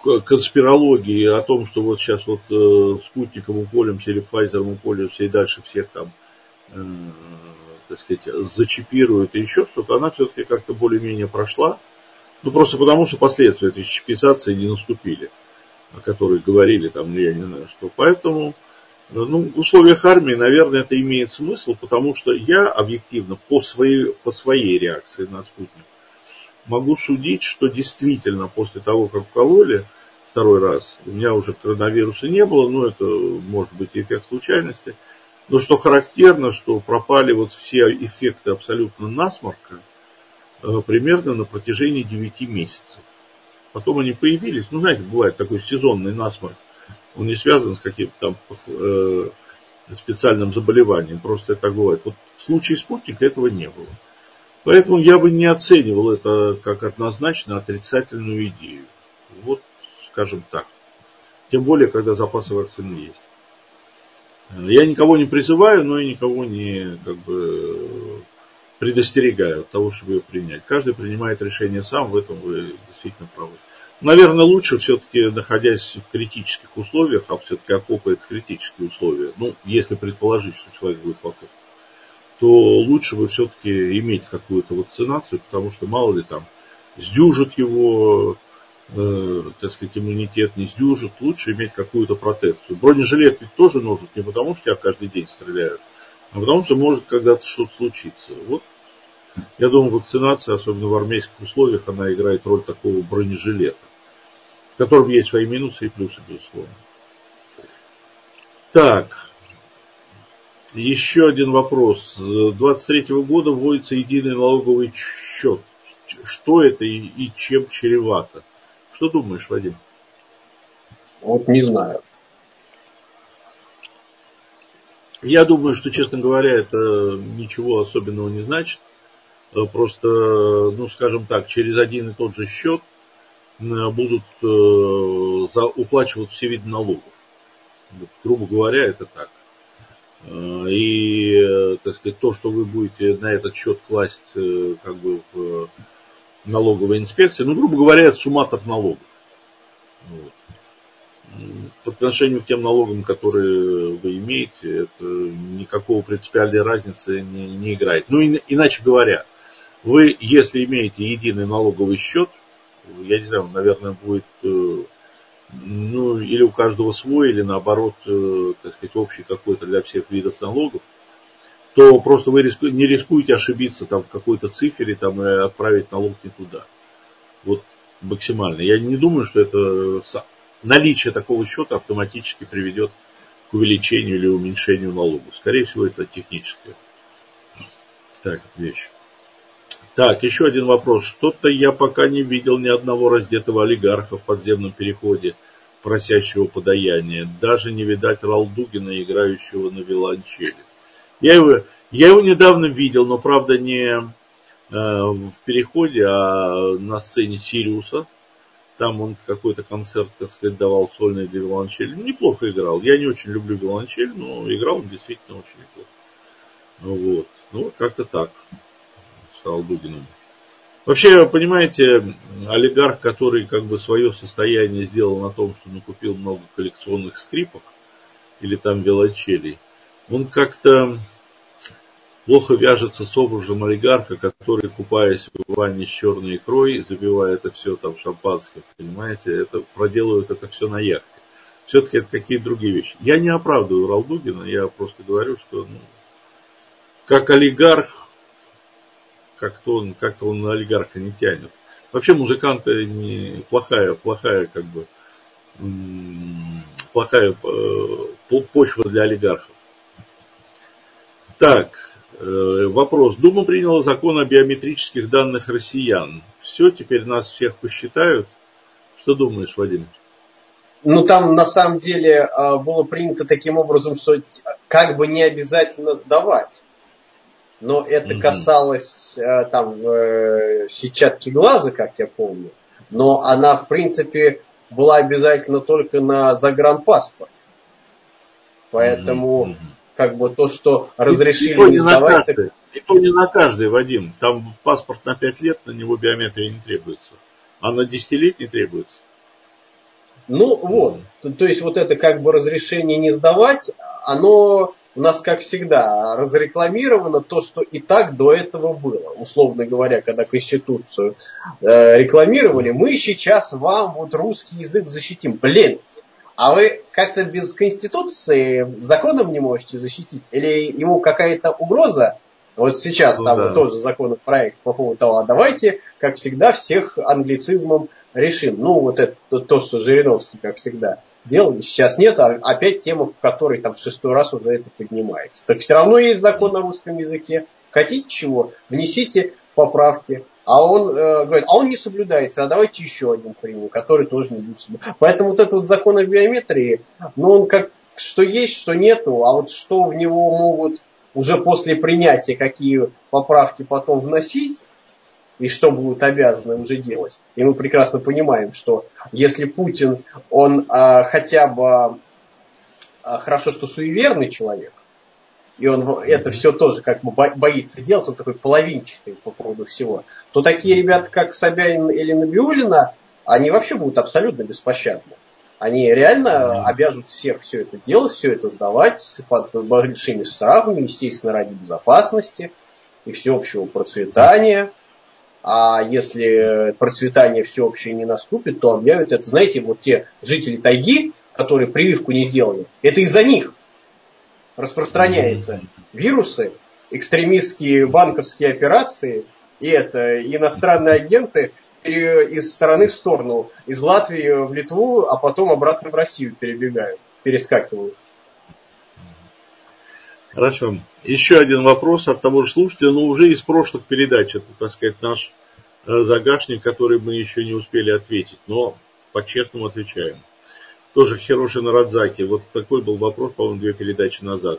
конспирологии о том, что вот сейчас вот э, спутником уколемся или Pfizer уколемся и дальше всех там, э, так сказать, зачипируют и еще что-то, она все-таки как-то более-менее прошла. Ну, просто потому, что последствия этой чипизации не наступили, о которых говорили там, я не знаю что. Поэтому, ну, в условиях армии, наверное, это имеет смысл, потому что я объективно по своей, по своей реакции на спутник могу судить, что действительно после того, как укололи второй раз, у меня уже коронавируса не было, но это может быть эффект случайности. Но что характерно, что пропали вот все эффекты абсолютно насморка примерно на протяжении девяти месяцев. Потом они появились, ну, знаете, бывает такой сезонный насморк, он не связан с каким-то там э, специальным заболеванием, просто это так бывает. Вот в случае спутника этого не было. Поэтому я бы не оценивал это как однозначно отрицательную идею. Вот, скажем так. Тем более, когда запасы вакцины есть. Я никого не призываю, но и никого не как бы предостерегаю от того, чтобы ее принять. Каждый принимает решение сам, в этом вы действительно правы. Наверное, лучше все-таки, находясь в критических условиях, а все-таки окопы это критические условия, ну, если предположить, что человек будет в окопе, то лучше бы все-таки иметь какую-то вакцинацию, потому что мало ли там сдюжит его, э, так сказать, иммунитет, не сдюжит, лучше иметь какую-то протекцию. Бронежилет ведь тоже нужен не потому, что тебя каждый день стреляют, а потому что может когда-то что-то случиться. Вот, я думаю, вакцинация, особенно в армейских условиях, она играет роль такого бронежилета, в котором есть свои минусы и плюсы, безусловно. Так. Еще один вопрос. С двадцать третьего года вводится единый налоговый счет. Что это и, и чем чревато? Что думаешь, Вадим? Вот не знаю. Я думаю, что, честно говоря, это ничего особенного не значит. Просто, ну, скажем так, через один и тот же счет будут уплачивать все виды налогов. Грубо говоря, это так. И, так сказать, то, что вы будете на этот счет класть как бы в налоговой инспекции, ну, грубо говоря, это сумматор налогов. Вот. По отношению к тем налогам, которые вы имеете, это никакого принципиальной разницы не, не играет. Ну, и, иначе говоря, вы, если имеете единый налоговый счет, я не знаю, наверное, будет, ну, или у каждого свой, или наоборот, так сказать, общий какой-то для всех видов налогов, то просто вы риску, не рискуете ошибиться там в какой-то цифре там, и отправить налог не туда. Вот максимально. Я не думаю, что это наличие такого счета автоматически приведет к увеличению или уменьшению налога. Скорее всего, это техническая так, вещь. Так, еще один вопрос. Что-то я пока не видел ни одного раздетого олигарха в подземном переходе, просящего подаяния. Даже не видать Ралдугина, играющего на виолончели. Я его, я его недавно видел, но, правда, не э, в переходе, а на сцене Сириуса. Там он какой-то концерт, так сказать, давал сольный для виолончели. Неплохо играл. Я не очень люблю виолончель, но играл он действительно очень неплохо. Вот. Ну, вот как-то так. С Ралдугиным. Вообще, понимаете, олигарх, который как бы свое состояние сделал на том, что накупил много коллекционных скрипок или там виолончелей, он как-то плохо вяжется с образом олигарха, который, купаясь в ванне с черной икрой, забивая это все там шампанским, понимаете, это, проделывают это все на яхте. Все-таки это какие-то другие вещи. Я не оправдываю Ралдугина, я просто говорю, что ну, как олигарх, как-то он, как-то он на олигарха не тянет. Вообще музыканты не плохая, плохая как бы плохая почва для олигархов. Так, вопрос. Дума приняла закон о биометрических данных россиян. Все, теперь нас всех посчитают. Что думаешь, Вадим? Ну, там на самом деле было принято таким образом, что как бы не обязательно сдавать. Но это касалось там сетчатки глаза, как я помню. Но она, в принципе, была обязательно только на загранпаспорт. Поэтому, mm-hmm. как бы то, что разрешили и, и не сдавать... Так... И то не на каждый, Вадим. Там паспорт на пять лет, на него биометрия не требуется. А на десять лет не требуется. Ну вот, то, то есть вот это как бы разрешение не сдавать, оно у нас, как всегда, разрекламировано то, что и так до этого было. Условно говоря, когда Конституцию э, рекламировали, мы сейчас вам вот русский язык защитим. Блин, а вы как-то без Конституции законом не можете защитить? Или ему какая-то угроза? Вот сейчас Ну, там да. вот тоже законопроект по поводу того, а давайте, как всегда, всех англицизмом решим. Ну, вот это то, что Жириновский, как всегда, делал. Сейчас нет, а опять тема, в которой там в шестой раз уже это поднимается. Так все равно есть закон на русском языке. Хотите чего? Внесите поправки. А он э, говорит, а он не соблюдается, а давайте еще один примем, который тоже не будет соблюдаться. Поэтому вот этот вот закон о биометрии, ну он как что есть, что нету, а вот что в него могут уже после принятия какие поправки потом вносить, и что будут обязаны уже делать. И мы прекрасно понимаем, что если Путин, он а, хотя бы а, хорошо, что суеверный человек, и он это все тоже как бы боится делать, он такой половинчатый по поводу всего, то такие ребята, как Собянин или Набиуллина, они вообще будут абсолютно беспощадны. Они реально обяжут всех все это делать, все это сдавать под большими штрафами, естественно, ради безопасности и всеобщего процветания. А если процветание всеобщее не наступит, то объявят это, знаете, вот те жители тайги, которые прививку не сделали, это из-за них распространяются вирусы, экстремистские банковские операции, и это иностранные агенты из стороны в сторону, из Латвии в Литву, а потом обратно в Россию перебегают, перескакивают. Хорошо. Еще один вопрос от того же слушателя, но уже из прошлых передач. Это, так сказать, наш загашник, который мы еще не успели ответить, но по-честному отвечаем. Тоже Хироши Нарадзаки. Вот такой был вопрос, по-моему, две передачи назад.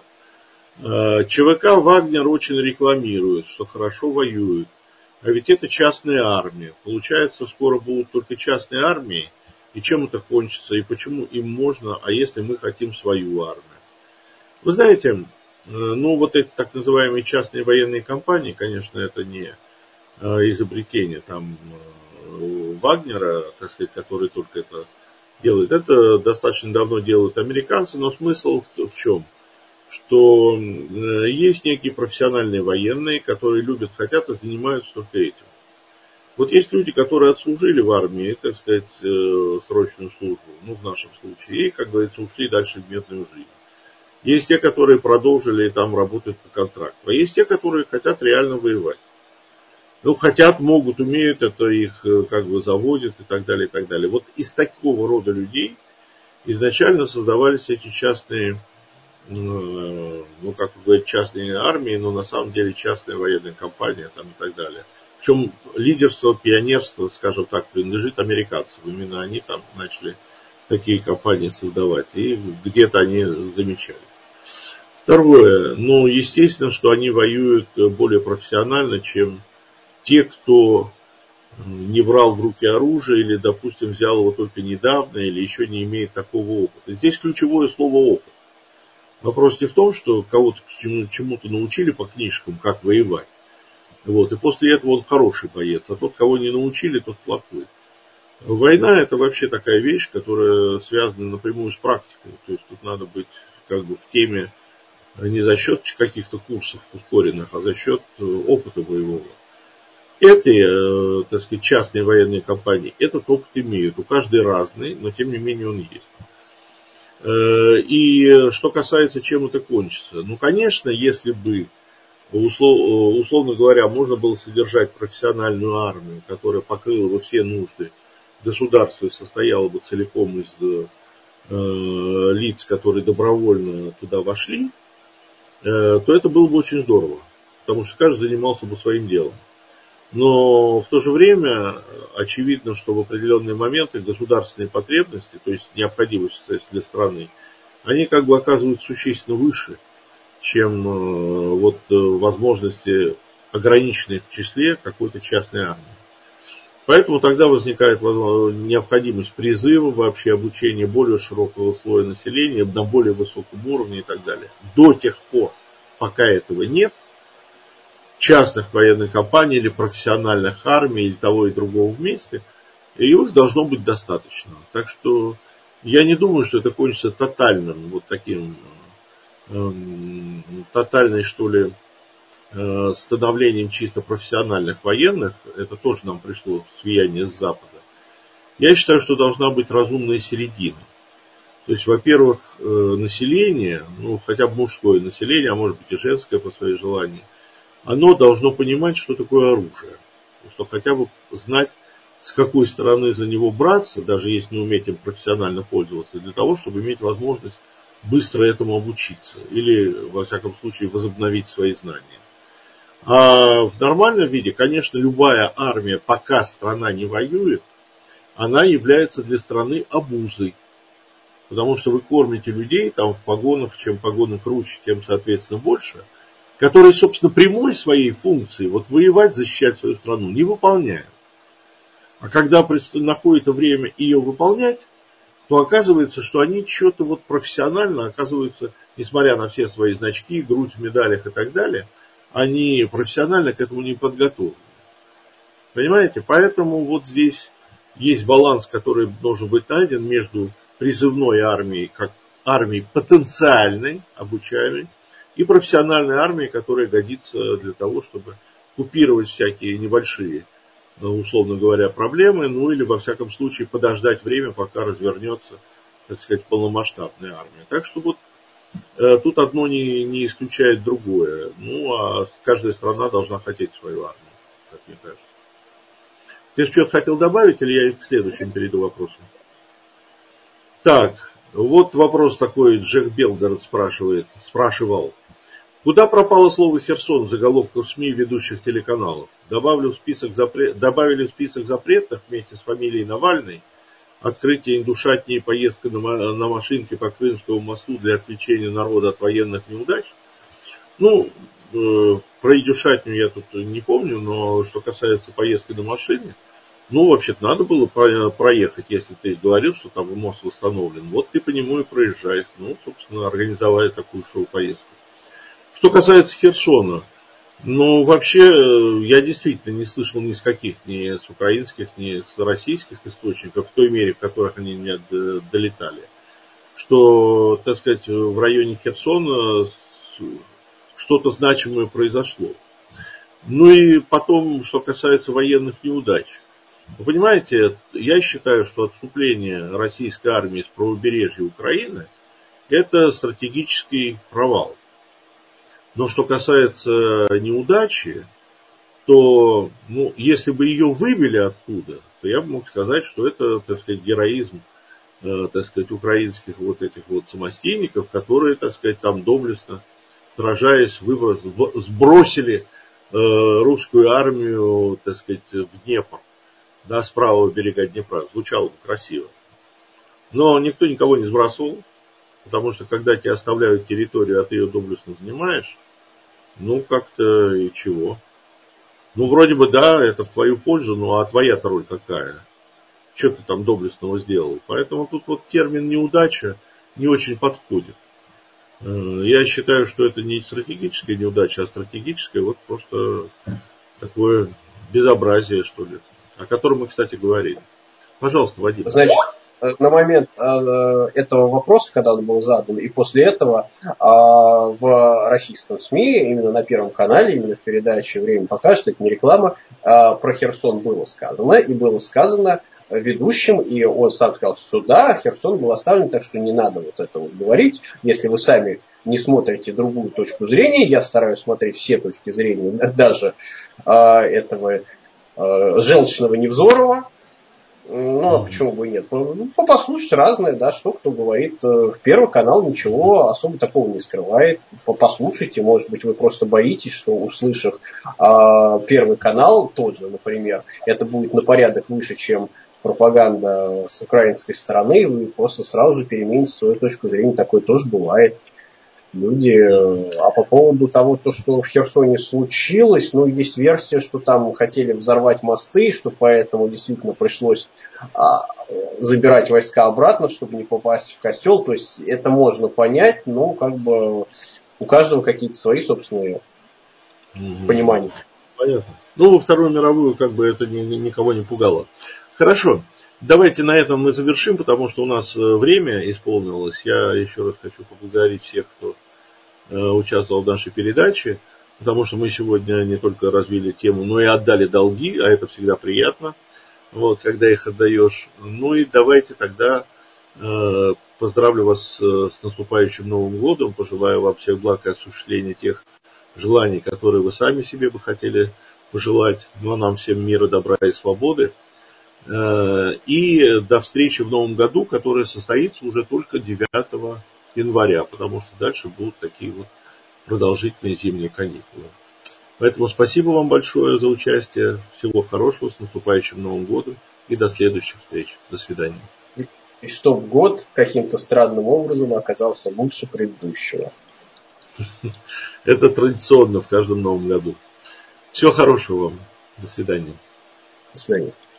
ЧВК Вагнер очень рекламирует, что хорошо воюют. А ведь это частная армия. Получается, скоро будут только частные армии. И чем это кончится? И почему им можно, а если мы хотим свою армию? Вы знаете, ну вот эти так называемые частные военные компании, конечно, это не изобретение там Вагнера, так сказать, который только это делает. Это достаточно давно делают американцы, но смысл в, в чем? Что есть некие профессиональные военные, которые любят, хотят и занимаются только этим. Вот есть люди, которые отслужили в армии, так сказать, срочную службу, ну в нашем случае, и, как говорится, ушли дальше в мирную жизнь. Есть те, которые продолжили и там работают по контракту. А есть те, которые хотят реально воевать. Ну, хотят, могут, умеют, это их как бы заводят и так далее, и так далее. Вот из такого рода людей изначально создавались эти частные, ну, как говорят, частные армии, но на самом деле частная военная компания там и так далее. Причем лидерство, пионерство, скажем так, принадлежит американцам. Именно они там начали такие компании создавать. И где-то они замечались. Второе, ну, естественно, что они воюют более профессионально, чем те, кто не брал в руки оружие или, допустим, взял его только недавно или еще не имеет такого опыта. Здесь ключевое слово «опыт». Вопрос не в том, что кого-то чему-то научили по книжкам, как воевать. Вот, и после этого он хороший боец, а тот, кого не научили, тот плохой. Война – это вообще такая вещь, которая связана напрямую с практикой. То есть тут надо быть как бы в теме не за счет каких-то курсов ускоренных, а за счет опыта боевого. Эти, так сказать, частные военные компании этот опыт имеют. У каждой разный, но тем не менее он есть. И что касается, чем это кончится. Ну, конечно, если бы, условно говоря, можно было содержать профессиональную армию, которая покрыла бы все нужды государства и состояла бы целиком из лиц, которые добровольно туда вошли, то это было бы очень здорово. Потому что каждый занимался бы своим делом. Но в то же время очевидно, что в определенные моменты государственные потребности, то есть необходимость для страны, они как бы оказываются существенно выше, чем вот возможности, ограниченные в числе какой-то частной армии. Поэтому тогда возникает необходимость призыва, вообще обучения более широкого слоя населения на более высоком уровне и так далее. До тех пор, пока этого нет, частных военных компаний или профессиональных армий, или того и другого вместе, и их должно быть достаточно. Так что Я не думаю, что это кончится тотальным, вот таким, э, тотальной, что ли, э, становлением чисто профессиональных военных. Это тоже нам пришло с влияния с Запада. Я считаю, что должна быть разумная середина. То есть, во-первых, население, ну, хотя бы мужское население, а может быть и женское по своей желанию, оно должно понимать, что такое оружие. Что хотя бы знать, с какой стороны за него браться, даже если не уметь им профессионально пользоваться, для того, чтобы иметь возможность быстро этому обучиться. Или, во всяком случае, возобновить свои знания. А в нормальном виде, конечно, любая армия, пока страна не воюет, она является для страны обузой. Потому что вы кормите людей там в погонах, чем погоны круче, тем, соответственно, больше, которые, собственно, прямой своей функции, вот воевать, защищать свою страну, не выполняют. А когда находит время ее выполнять, то оказывается, что они что-то вот профессионально, оказывается, несмотря на все свои значки, грудь в медалях и так далее, они профессионально к этому не подготовлены. Понимаете? Поэтому вот здесь есть баланс, который должен быть найден между призывной армией, как армией потенциальной, обучаемой, и профессиональной армией, которая годится для того, чтобы купировать всякие небольшие, условно говоря, проблемы, ну или во всяком случае подождать время, пока развернется, так сказать, полномасштабная армия. Так что вот э, тут одно не, не исключает другое. Ну, а каждая страна должна хотеть свою армию, как мне кажется. Ты что-то хотел добавить, или я к следующему перейду вопросу? Так, вот вопрос такой, Джек Белгород спрашивает, спрашивал. Куда пропало слово «Херсон» в заголовках СМИ и ведущих телеканалов? Добавили в список, запрет, добавили в список запретных вместе с фамилией Навальной, открытие индушатни и поездка на, на машинке по Крымскому мосту для отвлечения народа от военных неудач. Ну, э, про индушатню я тут не помню, но что касается поездки на машине, ну, вообще-то надо было проехать, если ты говорил, что там мост восстановлен. Вот ты по нему и проезжаешь. Ну, собственно, организовали такую шоу-поездку. Что касается Херсона, ну, вообще, я действительно не слышал ни с каких, ни с украинских, ни с российских источников, в той мере, в которых они мне долетали, что, так сказать, в районе Херсона что-то значимое произошло. Ну и потом, что касается военных неудач. Вы понимаете, я считаю, что отступление российской армии с правобережья Украины – это стратегический провал. Но что касается неудачи, то, ну, если бы ее выбили оттуда, то я бы мог сказать, что это, так сказать, героизм, э, так сказать, украинских вот этих вот самостейников, которые, так сказать, там доблестно, сражаясь, выброс, сбросили э, русскую армию, так сказать, в Днепр. Да, с правого берега Днепра. Звучало бы красиво. Но никто никого не сбрасывал, потому что когда тебя оставляют территорию, а ты ее доблестно занимаешь, ну как-то и чего. Ну вроде бы да, это в твою пользу, ну а твоя-то роль какая? Что ты там доблестного сделал? Поэтому тут вот термин неудача не очень подходит. Я считаю, что это не стратегическая неудача, а стратегическая вот просто такое безобразие, что ли. О котором мы, кстати, говорили. Пожалуйста, Вадим. Значит, на момент этого вопроса, когда он был задан, и после этого в российском СМИ, именно на Первом канале, именно в передаче «Время покажет», это не реклама, про Херсон было сказано, и было сказано ведущим, и он сам сказал, что да, Херсон был оставлен, так что не надо вот это вот говорить. Если вы сами не смотрите другую точку зрения, я стараюсь смотреть все точки зрения, даже этого желчного Невзорова. Ну, а почему бы и нет? Ну, послушать разное, да, что кто говорит. В Первый канал ничего особо такого не скрывает. Послушайте, может быть, вы просто боитесь, что, услышав а, Первый канал, тот же, например, это будет на порядок выше, чем пропаганда с украинской стороны, и вы просто сразу же перемените свою точку зрения. Такое тоже бывает. Люди, а по поводу того, то, что в Херсоне случилось, ну, есть версия, что там хотели взорвать мосты, что поэтому действительно пришлось а, забирать войска обратно, чтобы не попасть в костел. То есть это можно понять, но как бы у каждого какие-то свои собственные угу. понимания. Понятно. Ну, во Вторую мировую как бы это ни, никого не пугало. Хорошо. давайте на этом мы завершим, потому что у нас время исполнилось. Я еще раз хочу поблагодарить всех, кто участвовал в нашей передаче, потому что мы сегодня не только развили тему, но и отдали долги, а это всегда приятно, вот, когда их отдаешь. Ну и давайте тогда э, поздравлю вас с наступающим Новым годом, пожелаю вам всех благ и осуществления тех желаний, которые вы сами себе бы хотели пожелать, ну а нам всем мира, добра и свободы. Э, и до встречи в Новом году, которая состоится уже только девятого января, потому что дальше будут такие вот продолжительные зимние каникулы. Поэтому спасибо вам большое за участие. Всего хорошего, с наступающим Новым годом и до следующих встреч. До свидания. И чтоб год каким-то странным образом оказался лучше предыдущего. Это традиционно в каждом Новом году. Всего хорошего вам. До свидания. До свидания.